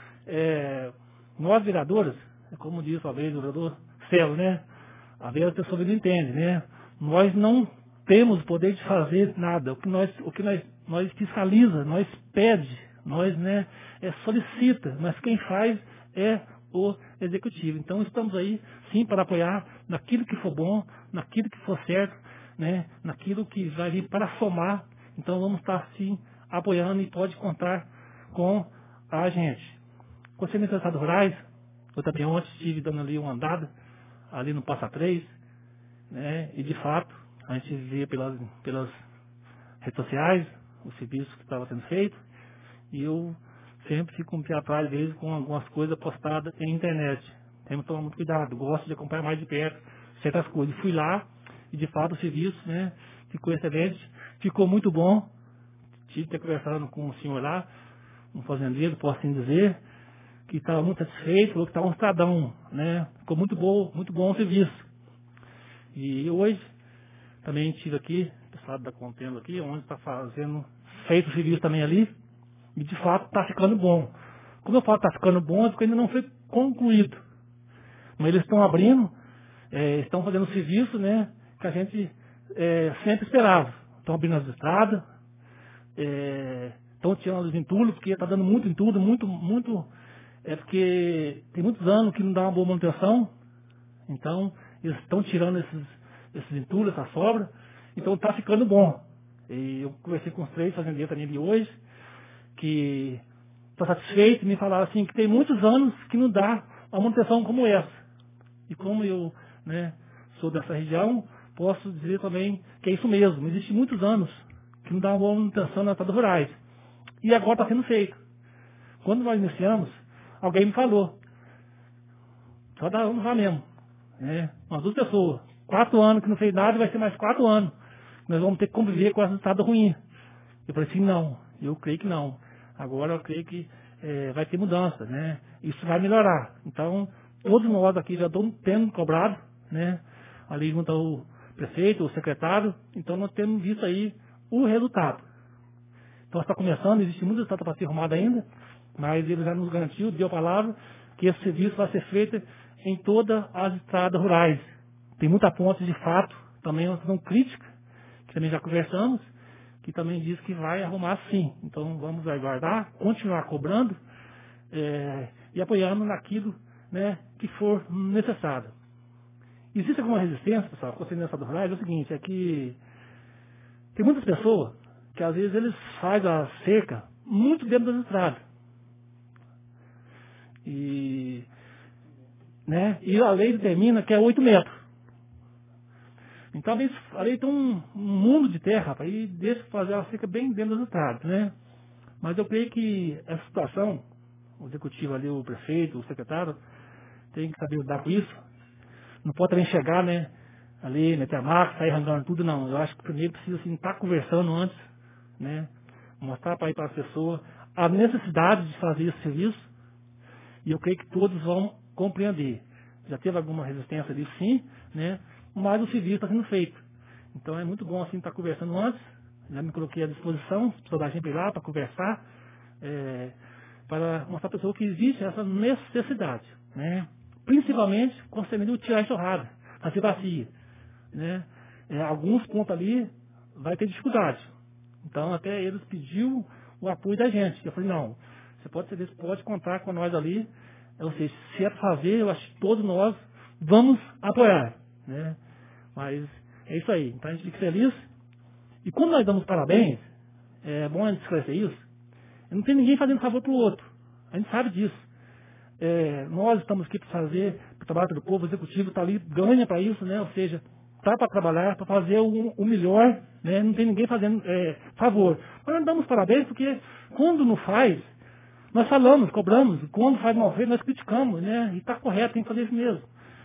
nós vereadores, como disse uma vez o vereador Celo, né? A vez a pessoa não entende, né? Nós não temos o poder de fazer nada. O que nós fiscaliza, nós pede, nós, né, solicita, mas quem faz é o Executivo. Então estamos aí sim para apoiar naquilo que for bom, naquilo que for certo, né, naquilo que vai vir para somar. Então vamos estar sim apoiando e pode contar com a gente. Conselho de Estados Rurais, eu também ontem estive dando ali uma andada ali no Passa 3, né, e de fato a gente via pelas redes sociais o serviço que estava sendo feito, e eu sempre fico um pé atrás, às vezes, com algumas coisas postadas em internet. Temos que tomar muito cuidado, gosto de acompanhar mais de perto certas coisas. Fui lá e, de fato, o serviço, né, ficou excelente, ficou muito bom. Tive que ter conversado com o senhor lá, um fazendeiro, posso assim dizer, que estava muito satisfeito, falou que estava um estradão, né, ficou muito bom o serviço. E hoje, também estive aqui, pessoal da Contendo aqui, onde está feito o serviço também ali, e de fato está ficando bom. Como eu falo está ficando bom, é porque ainda não foi concluído. Mas eles estão abrindo, estão fazendo o serviço, né, que a gente sempre esperava. Estão abrindo as estradas, estão tirando os entulhos, porque está dando muito entulho, muito, porque tem muitos anos que não dá uma boa manutenção. Então, eles estão tirando esses entulhos, essa sobra. Então está ficando bom. E eu conversei com os 3 fazendeiros também de hoje, que estão satisfeitos, me falaram assim, que tem muitos anos que não dá uma manutenção como essa. E como eu, né, sou dessa região, posso dizer também que é isso mesmo. Existem muitos anos que não dá uma boa manutenção nas estradas rurais. E agora está sendo feito. Quando nós iniciamos, alguém me falou, só dá um já mesmo, né? Umas 2 pessoas, 4 anos que não fez nada, vai ser mais 4 anos. Nós vamos ter que conviver com essa estrada ruim. Eu falei assim, não, eu creio que não. Agora eu creio que vai ter mudança, né? Isso vai melhorar. Então, todos nós aqui já estamos tendo cobrado, né? Ali junto ao prefeito, o secretário, então nós temos visto aí o resultado. Então está começando, existe muita estrada para ser arrumada ainda, mas ele já nos garantiu, deu a palavra, que esse serviço vai ser feito em todas as estradas rurais. Tem muita ponte de fato, também uma questão crítica, que também já conversamos, que também diz que vai arrumar sim. Então vamos aguardar, continuar cobrando e apoiando naquilo, né, que for necessário. Existe alguma resistência, pessoal, com a Conselho Estadual Rurais? É o seguinte, é que tem muitas pessoas que às vezes eles fazem a cerca muito dentro das estradas. E a lei determina que é 8 metros. Então a lei tem um mundo de terra para ir deixa fazer a cerca bem dentro das estradas, né? Mas eu creio que essa situação, o executivo ali, o prefeito, o secretário, tem que saber lidar com isso. Não pode também chegar, né, ali, meter a marca, sair arrancando tudo, não. Eu acho que primeiro precisa assim, estar conversando antes, né? Mostrar para as pessoas a necessidade de fazer esse serviço. E eu creio que todos vão compreender. Já teve alguma resistência ali, sim, né? Mas o serviço está sendo feito. Então é muito bom assim estar conversando antes. Já me coloquei à disposição, toda a gente ir lá para conversar, para mostrar à pessoa que existe essa necessidade, né? Principalmente concernendo o tirar a enxurrada, fazer bacia, né? Alguns pontos ali vai ter dificuldade. Então até eles pediu o apoio da gente. Eu falei, não, você pode contar com nós ali. Ou seja, se é para fazer, eu acho que todos nós vamos apoiar, né? Mas é isso aí. Então a gente fica feliz. E quando nós damos parabéns, é bom a gente esclarecer isso, não tem ninguém fazendo favor para o outro. A gente sabe disso. Nós estamos aqui para fazer o trabalho do povo, o executivo está ali, ganha para isso, né? Ou seja, está para trabalhar, para fazer o melhor, né? Não tem ninguém fazendo favor. Mas nós damos parabéns porque quando não faz, nós falamos, cobramos. Quando faz mal feito, nós criticamos, né? E está correto, tem que fazer isso mesmo.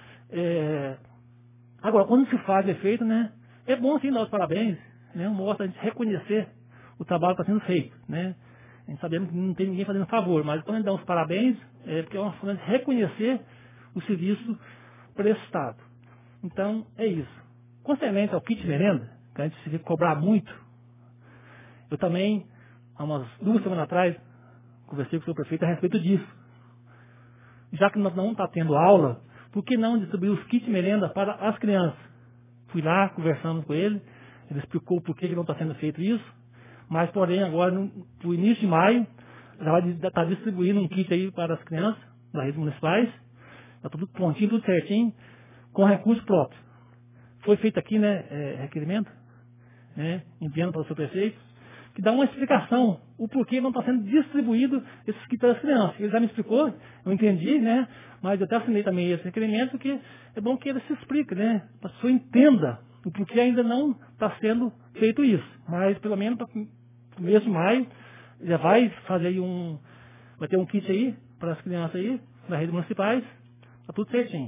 Agora, quando se faz efeito, né? É bom sim dar os parabéns, né? Mostra a gente reconhecer o trabalho que está sendo feito, né? A gente sabemos que não tem ninguém fazendo favor, mas quando a gente dá os parabéns, é porque é uma forma de reconhecer o serviço prestado. Então, é isso. Concernente ao kit merenda, que a gente se cobrar muito, eu também, há umas 2 semanas atrás, conversei com o seu prefeito a respeito disso. Já que nós não está tendo aula, por que não distribuir os kits merenda para as crianças? Fui lá, conversamos com ele explicou por que não está sendo feito isso, mas porém agora, no início de maio, já vai estar distribuindo um kit aí para as crianças das redes municipais, está tudo prontinho, tudo certinho, com recurso próprio. Foi feito aqui, né, requerimento, né, enviando para o seu prefeito, que dá uma explicação, o porquê não está sendo distribuído esses kits para as crianças. Ele já me explicou, eu entendi, né, mas eu até assinei também esse requerimento, que é bom que ele se explique, né, para a pessoa entenda o porquê ainda não está sendo feito isso. Mas pelo menos para o mês de maio, já vai fazer aí vai ter um kit aí para as crianças aí, das redes municipais, está tudo certinho.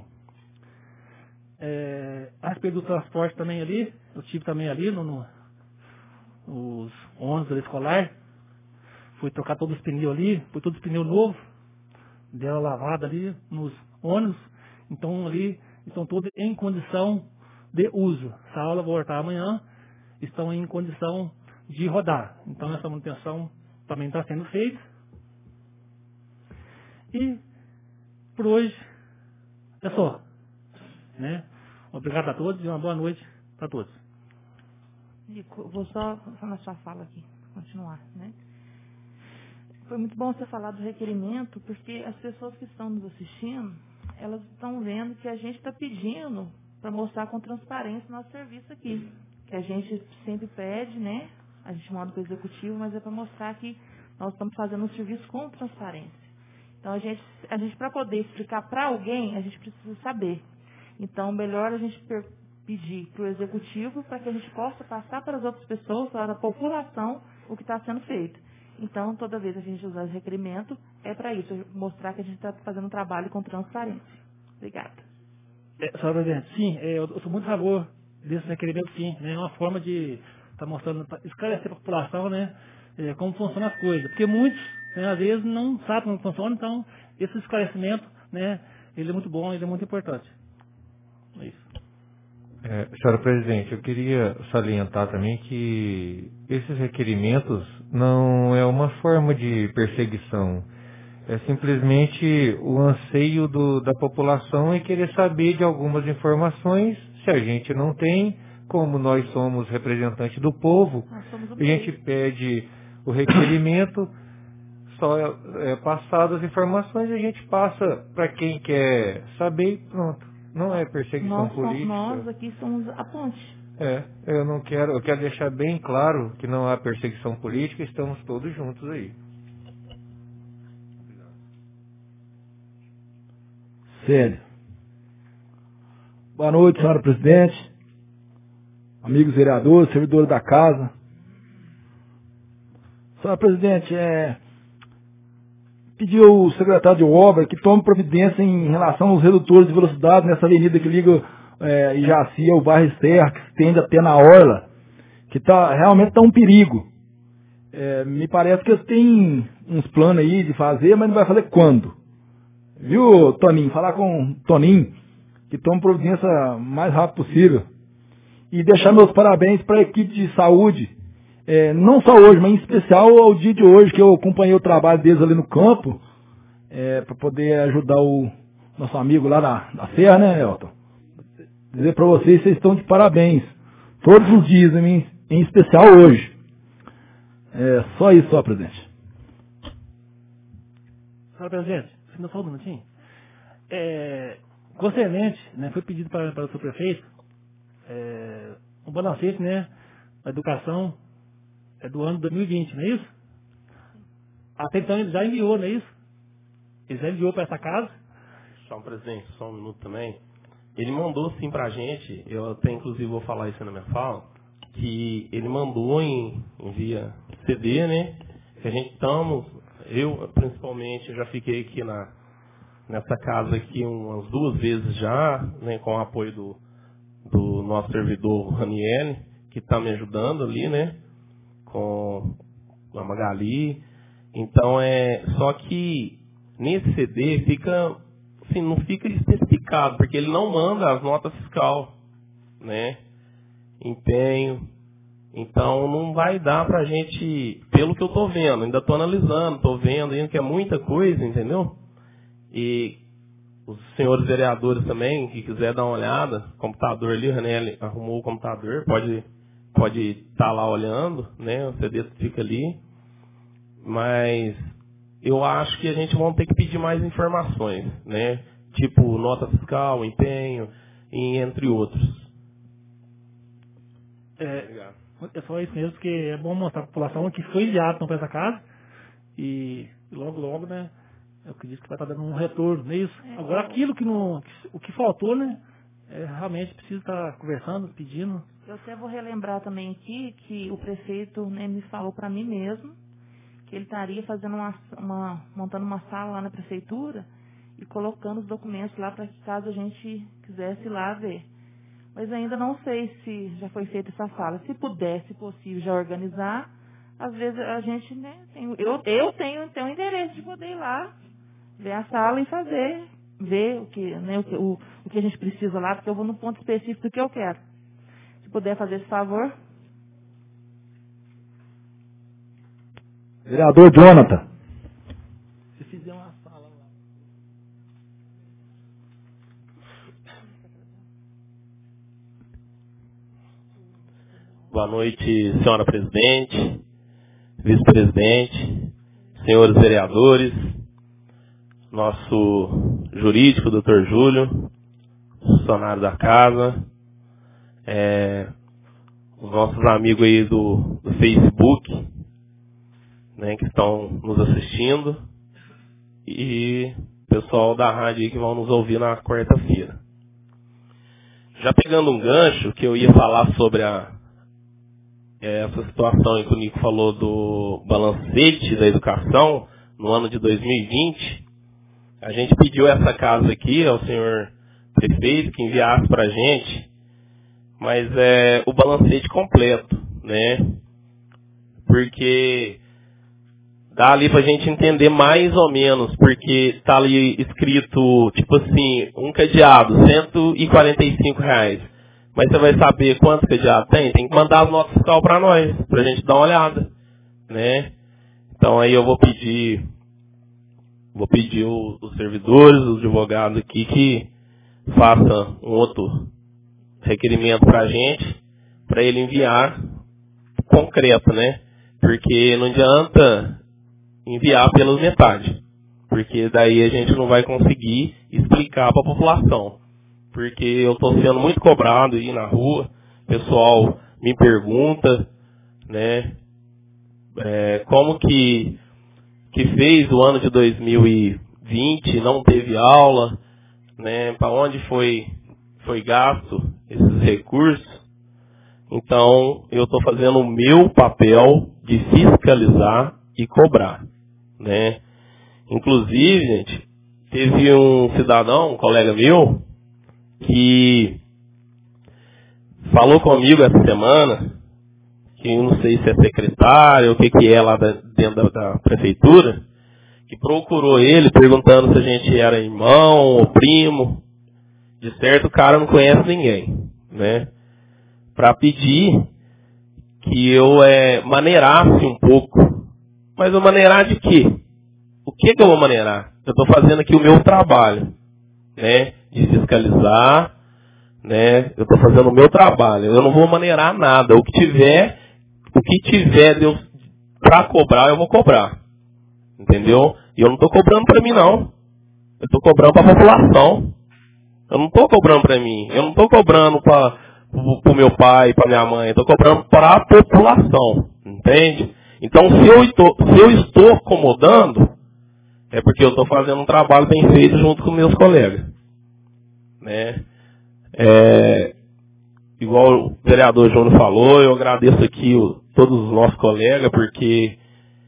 A respeito do transporte também ali, eu tive também ali nos ônibus ali escolar, fui trocar todos os pneus ali, foi todos os pneus novos, deram lavada ali nos ônibus, então ali estão todos em condição de uso. Se a aula voltar amanhã, estão em condição de rodar. Então essa manutenção também está sendo feita. E por hoje é só, né? Obrigado a todos e uma boa noite para todos. Vou só na sua fala aqui, continuar, né? Foi muito bom você falar do requerimento, porque as pessoas que estão nos assistindo, elas estão vendo que a gente está pedindo para mostrar com transparência o nosso serviço aqui. Que a gente sempre pede, né? A gente manda para o executivo, mas é para mostrar que nós estamos fazendo um serviço com transparência. Então, a gente para poder explicar para alguém, a gente precisa saber. Então, melhor a gente pedir para o executivo para que a gente possa passar para as outras pessoas, para a população, o que está sendo feito. Então, toda vez que a gente usar esse requerimento, é para isso, mostrar que a gente está fazendo um trabalho com transparência. Obrigada. Senhor presidente, sim, eu sou muito a favor desse requerimento, sim, né? É uma forma de estar mostrando, esclarecer para a população, né, como funcionam as coisas. Porque muitos, né, às vezes, não sabem como funciona, então, esse esclarecimento, né, ele é muito bom, ele é muito importante. É isso. Senhora presidente, eu queria salientar também que esses requerimentos não é uma forma de perseguição. É simplesmente o anseio da população em querer saber de algumas informações. Se a gente não tem, como nós somos representantes do povo, a gente pede o requerimento, só passado as informações, a gente passa para quem quer saber e pronto. Não é perseguição política. Nós aqui somos a ponte. Eu quero deixar bem claro que não há perseguição política, estamos todos juntos aí. Célio. Boa noite, senhora presidente, amigos vereadores, servidores da casa. Senhora presidente, pediu o secretário de obra que tome providência em relação aos redutores de velocidade nessa avenida que liga Ijaci ao bairro Serra, que se estende até na Orla, que realmente está um perigo. Me parece que eles têm uns planos aí de fazer, mas não vai fazer quando. Viu, Toninho? Falar com o Toninho, que tome providência o mais rápido possível. E deixar meus parabéns para a equipe de saúde, não só hoje, mas em especial ao dia de hoje, que eu acompanhei o trabalho deles ali no campo, para poder ajudar o nosso amigo lá da Serra, né, Elton? Dizer para vocês estão de parabéns. Todos os dias, em especial hoje. Só isso, só, presidente. Senhor presidente, só um minutinho. Concernente, né, foi pedido para o seu prefeito um balancete, né, da educação do ano 2020, não é isso? Até então ele já enviou, não é isso? Ele já enviou para essa casa. Só, presidente, só um minuto também. Ele mandou sim pra gente, eu até inclusive vou falar isso na minha fala, que ele mandou em via CD, né? Que a gente eu principalmente já fiquei aqui nessa casa aqui umas 2 vezes já, né? Com o apoio do nosso servidor Raniel, que está me ajudando ali, né? Com a Magali. Então só que nesse CD fica. Assim, não fica especificado, porque ele não manda as notas fiscal, né? Empenho. Então não vai dar pra gente, pelo que eu tô vendo, ainda tô analisando, tô vendo ainda que é muita coisa, entendeu? E os senhores vereadores também, que quiser dar uma olhada, computador ali, o René arrumou o computador, pode estar lá olhando, né? O CD fica ali. Mas eu acho que a gente vai ter que pedir mais informações, né? Tipo nota fiscal, empenho, e entre outros. É só isso mesmo, porque é bom mostrar para a população que foi enviado para essa casa e logo, né? Eu acredito que vai estar dando um retorno, não é isso? Agora aquilo o que faltou, né? Realmente precisa estar conversando, pedindo. Eu até vou relembrar também aqui que o prefeito, né, me falou para mim mesmo que ele estaria fazendo montando uma sala lá na prefeitura e colocando os documentos lá para que caso a gente quisesse ir lá ver. Mas ainda não sei se já foi feita essa sala. Se puder, se possível, já organizar, às vezes a gente, né, eu tenho então interesse de poder ir lá, ver a sala e ver o que, né, o que a gente precisa lá, porque eu vou no ponto específico do que eu quero. Se puder fazer esse favor. Vereador Jonathan. Se fizer uma sala lá. Boa noite, senhora presidente, vice-presidente, senhores vereadores, nosso jurídico, doutor Júlio, funcionário da casa, os nossos amigos aí do Facebook, né, que estão nos assistindo, e pessoal da rádio aí que vão nos ouvir na quarta-feira. Já pegando um gancho, que eu ia falar sobre essa situação aí que o Nico falou do balancete da educação no ano de 2020, a gente pediu essa casa aqui ao senhor prefeito que enviasse para a gente, mas o balancete completo, né? Porque dá ali pra gente entender mais ou menos, porque tá ali escrito, tipo assim, um cadeado, R$145. Mas você vai saber quantos cadeados tem? Tem que mandar as notas fiscal pra nós, pra gente dar uma olhada, né? Então aí eu vou pedir os servidores, os advogados aqui que façam um outro requerimento pra gente, pra ele enviar concreto, né? Porque não adianta enviar pelas metade, porque daí a gente não vai conseguir explicar para a população, porque eu estou sendo muito cobrado aí na rua, o pessoal me pergunta, né, como que fez o ano de 2020, não teve aula, né, para onde foi gasto esses recursos. Então eu estou fazendo o meu papel de fiscalizar e cobrar, né? Inclusive, gente, teve um cidadão, um colega meu, que falou comigo essa semana, que eu não sei se é secretário ou o que é lá dentro da prefeitura, que procurou ele perguntando se a gente era irmão ou primo. De certo, o cara não conhece ninguém, né? Para pedir que eu maneirasse um pouco. Mas eu maneirar de quê? O que eu vou maneirar? Eu estou fazendo aqui o meu trabalho, né? De fiscalizar, né? Eu estou fazendo o meu trabalho. Eu não vou maneirar nada. O que tiver Deus para cobrar, eu vou cobrar. Entendeu? E eu não estou cobrando para mim, não. Eu estou cobrando para a população. Eu não estou cobrando para mim. Eu não estou cobrando para o meu pai, para minha mãe. Eu estou cobrando para a população. Entende? Então, se eu estou acomodando, é porque eu estou fazendo um trabalho bem feito junto com meus colegas. Né? Igual o vereador Júnior falou, eu agradeço aqui todos os nossos colegas, porque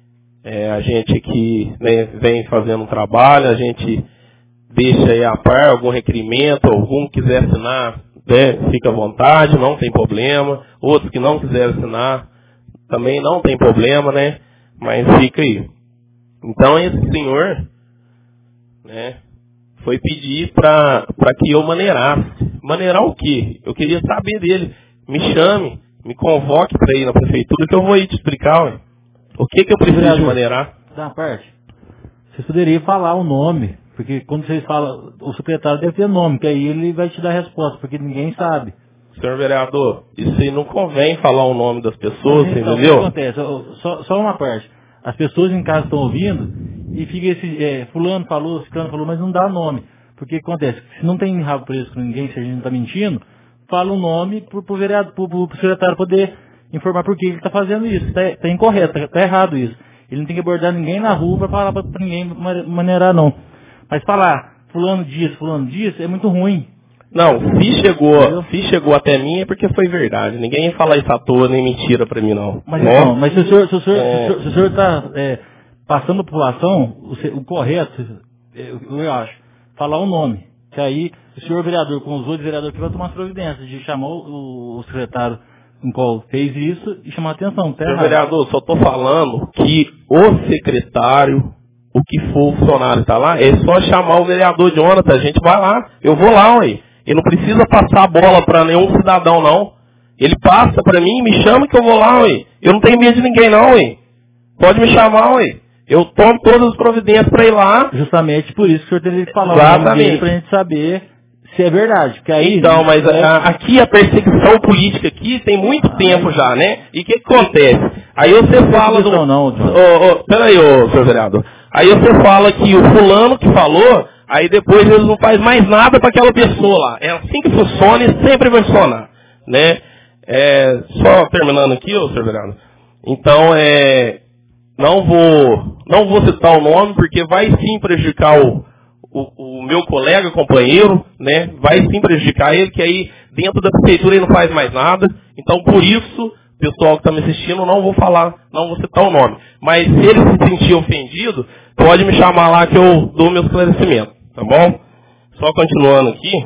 a gente aqui, né, vem fazendo um trabalho, a gente deixa aí a par algum requerimento, algum quiser assinar, né, fica à vontade, não tem problema. Outros que não quiserem assinar, também não tem problema, né? Mas fica aí. Então esse senhor, né, foi pedir para que eu maneirasse. Maneirar o quê? Eu queria saber dele. Me chame, me convoque para ir na prefeitura que eu vou aí te explicar, ué. O que eu preciso de maneirar? Da parte. Vocês poderiam falar o nome, porque quando vocês falam, o secretário deve ter nome, que aí ele vai te dar a resposta, porque ninguém sabe. Senhor vereador, isso aí não convém falar o nome das pessoas, então, entendeu? O que acontece? Só uma parte. As pessoas em casa estão ouvindo e fica esse fulano falou, ciclano falou, mas não dá nome. Porque acontece? Se não tem rabo preso com ninguém, se a gente não está mentindo, fala o nome pro vereador, pro secretário poder informar por que ele está fazendo isso. Está incorreto, está errado isso. Ele não tem que abordar ninguém na rua para falar para ninguém maneirar, não. Mas falar fulano diz, é muito ruim. Não, se chegou até mim é porque foi verdade. Ninguém ia falar isso à toa, nem mentira pra mim, não. Mas, não, mas se o senhor está passando a população, o correto, eu acho, falar o nome. Que aí o senhor vereador, com os outros vereadores, que vai tomar as providências de chamar o secretário em qual fez isso e chamar a atenção. Senhor vereador, só estou falando que o secretário, o que for o funcionário está lá, é só chamar o vereador Jonathan, a gente vai lá, eu vou lá, ué. Ele não precisa passar a bola para nenhum cidadão, não. Ele passa para mim, me chama que eu vou lá, ué. Eu não tenho medo de ninguém, não, ué. Pode me chamar, ué. Eu tomo todas as providências para ir lá. Justamente por isso que o senhor teria que falar exatamente o nome dele pra gente saber se é verdade. Porque aí, então, mas aqui a perseguição política aqui tem muito tempo já, né? E o que acontece? Aí você fala do... Peraí, senhor vereador. Aí você fala que o fulano que falou, aí depois eles não fazem mais nada para aquela pessoa lá. É assim que funciona e sempre vai funcionar, né? Só terminando aqui, senhor vereador. Então, não vou citar o nome, porque vai sim prejudicar o meu colega, companheiro, né? Vai sim prejudicar ele, que aí dentro da prefeitura ele não faz mais nada. Então, por isso, pessoal que está me assistindo, não vou citar o nome. Mas se ele se sentir ofendido, pode me chamar lá que eu dou meu esclarecimento, tá bom? Só continuando aqui.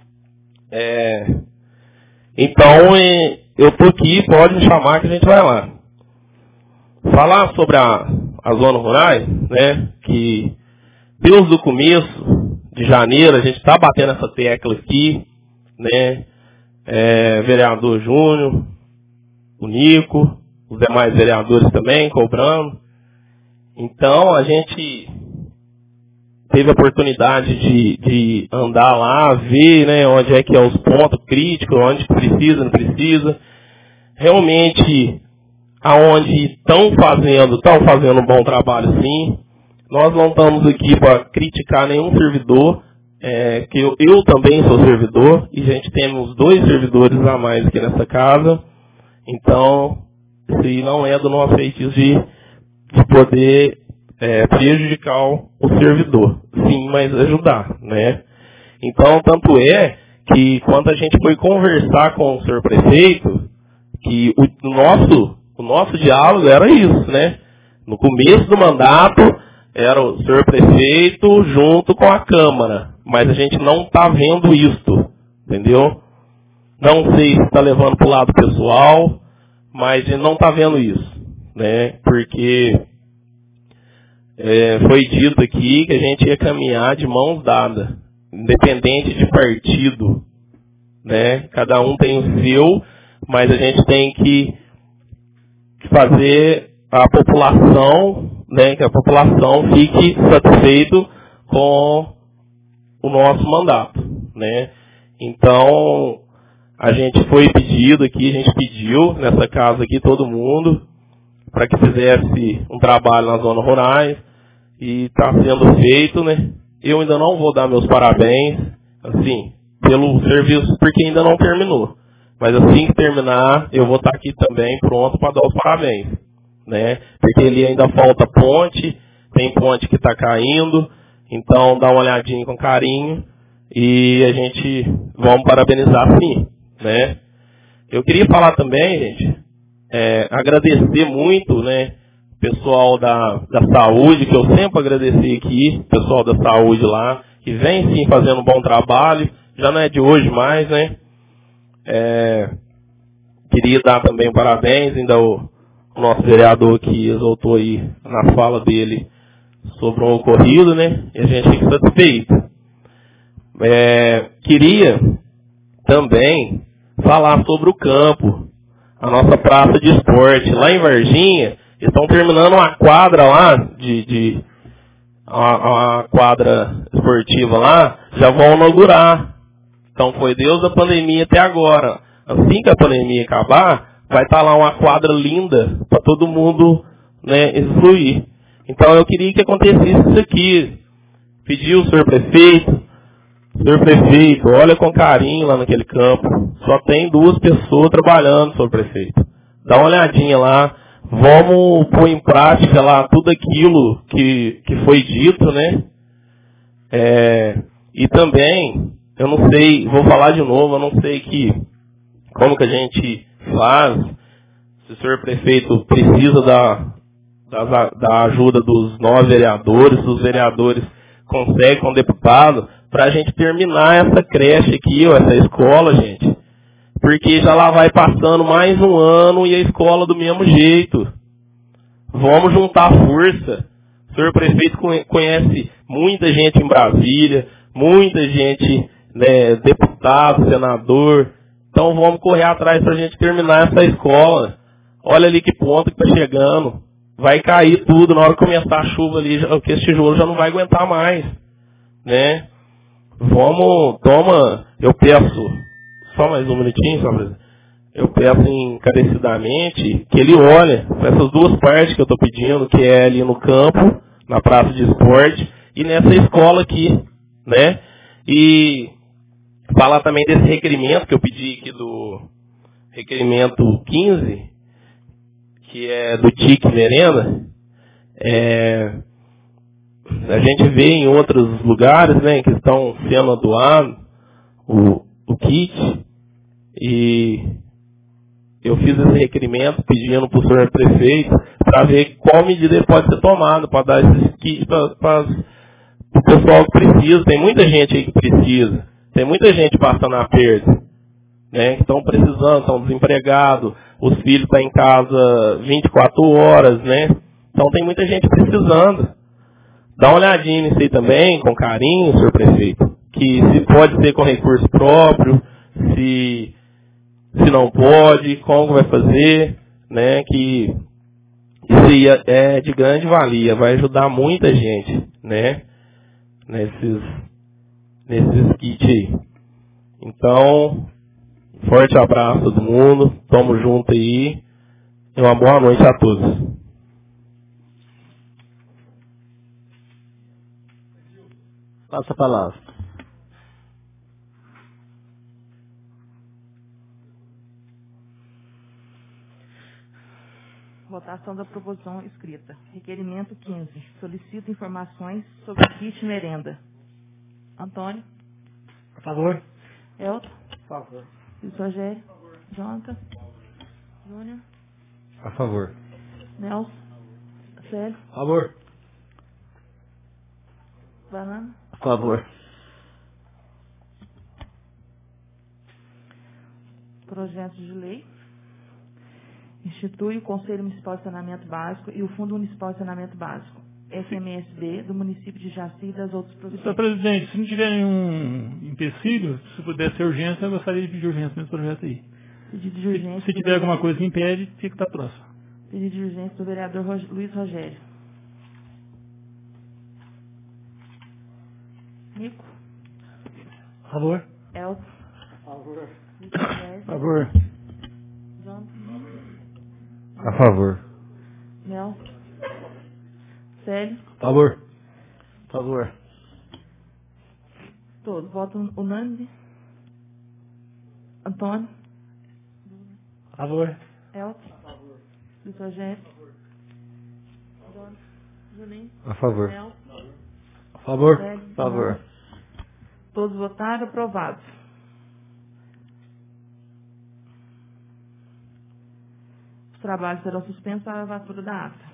Então, eu estou aqui, pode me chamar que a gente vai lá. Falar sobre as zonas rurais, né? Que desde o começo de janeiro a gente está batendo essa tecla aqui, né? Vereador Júnior, o Nico, os demais vereadores também cobrando. Então a gente teve a oportunidade de andar lá, ver, né, onde é que é os pontos críticos, onde precisa, não precisa. Realmente, aonde estão fazendo um bom trabalho, sim. Nós não estamos aqui para criticar nenhum servidor, que eu também sou servidor, e a gente temos 2 servidores a mais aqui nessa casa. Então, isso aí não é do nosso feitiço de poder prejudicar o servidor. Sim, mas ajudar, né? Então, tanto é que quando a gente foi conversar com o senhor prefeito, que o nosso diálogo era isso, né? No começo do mandato, era o senhor prefeito junto com a Câmara. Mas a gente não está vendo isto, entendeu? Não sei se está levando para o lado pessoal, mas a gente não está vendo isso, né? Porque foi dito aqui que a gente ia caminhar de mãos dadas, independente de partido, né? Cada um tem o seu, mas a gente tem que fazer a população, né, que a população fique satisfeito com o nosso mandato, né? Então, a gente foi pedido aqui, a gente pediu nessa casa aqui, todo mundo, para que fizesse um trabalho nas zonas rurais, e está sendo feito, né? Eu ainda não vou dar meus parabéns, assim, pelo serviço, porque ainda não terminou. Mas assim que terminar, eu vou estar aqui também pronto para dar os parabéns, né? Porque ali ainda falta ponte, tem ponte que está caindo, então dá uma olhadinha com carinho e a gente vamos parabenizar sim, né? Eu queria falar também, gente, agradecer muito, né, pessoal da saúde, que eu sempre agradeci aqui, pessoal da saúde lá, que vem sim fazendo um bom trabalho, já não é de hoje mais, né? Queria dar também parabéns, ainda o nosso vereador que exaltou aí na fala dele sobre o ocorrido, né? E a gente fica satisfeito. Queria também falar sobre o campo, a nossa praça de esporte. Lá em Varginha, estão terminando uma quadra lá, uma quadra esportiva lá, já vão inaugurar. Então foi Deus da pandemia até agora. Assim que a pandemia acabar, vai estar lá uma quadra linda para todo mundo, né, usufruir. Então eu queria que acontecesse isso aqui. Pedir o senhor prefeito, olha com carinho lá naquele campo. Só tem 2 pessoas trabalhando, senhor prefeito. Dá uma olhadinha lá. Vamos pôr em prática lá tudo aquilo que foi dito, né? E também, eu não sei, vou falar de novo, eu não sei como que a gente faz, se o senhor prefeito precisa da ajuda dos 9 vereadores, dos vereadores conseguem com o deputado, para a gente terminar essa creche aqui, ó, essa escola, gente. Porque já lá vai passando mais um ano e a escola do mesmo jeito. Vamos juntar força. O senhor prefeito conhece muita gente em Brasília, muita gente, né, deputado, senador. Então vamos correr atrás para a gente terminar essa escola. Olha ali que ponto que está chegando. Vai cair tudo na hora que começar a chuva ali, porque esse tijolo já não vai aguentar mais, né? Eu peço, só mais um minutinho, só presidente. Eu peço encarecidamente que ele olhe para essas 2 partes que eu estou pedindo, que é ali no campo, na praça de esporte, e nessa escola aqui, né? E falar também desse requerimento que eu pedi aqui do requerimento 15, que é do TIC Merenda. A gente vê em outros lugares, né, que estão sendo doado o kit, e eu fiz esse requerimento pedindo para o senhor prefeito para ver qual medida pode ser tomada para dar esses kits para o pessoal que precisa. Tem muita gente aí que precisa, tem muita gente passando aperto, né, que estão precisando, estão desempregados, os filhos estão em casa 24 horas, né? Então tem muita gente precisando. Dá uma olhadinha nisso aí também, com carinho, senhor prefeito, que se pode ser com recurso próprio, se não pode, como vai fazer, né? Que isso aí é de grande valia, vai ajudar muita gente, né? Nesses kits aí. Então, forte abraço a todo mundo, tamo junto aí, e uma boa noite a todos. Passa a palavra. Votação da proposição escrita. Requerimento 15. Solicito informações sobre o kit merenda. Antônio. Por favor. Elton. Por favor. Luiz Rogério. Jonathan. Júnior. A favor. Nelson. Célio. Por favor. Banana. Por favor. Projeto de lei. Institui o Conselho Municipal de Saneamento Básico e o Fundo Municipal de Saneamento Básico. FMSD do município de Jaci e das outras províncias. Senhor presidente, se não tiver nenhum empecilho, se puder ser urgência, eu gostaria de pedir urgência nesse projeto aí. Pedido de urgência. Se tiver alguma coisa que impede, fica para a próxima. Pedido de urgência do vereador Luiz Rogério. Nico. A favor. Elton. Favor. Luiz Favor. João. A favor. Mel. Célio. Favor. Favor. Todos. Voto unânime. Antônio. A favor. Elton. Luiz Rogério. João. Juninho. A favor. Mel. A favor. Célio. Favor. Todos votaram. Aprovado. Os trabalhos serão suspensos para a lavatura da ata.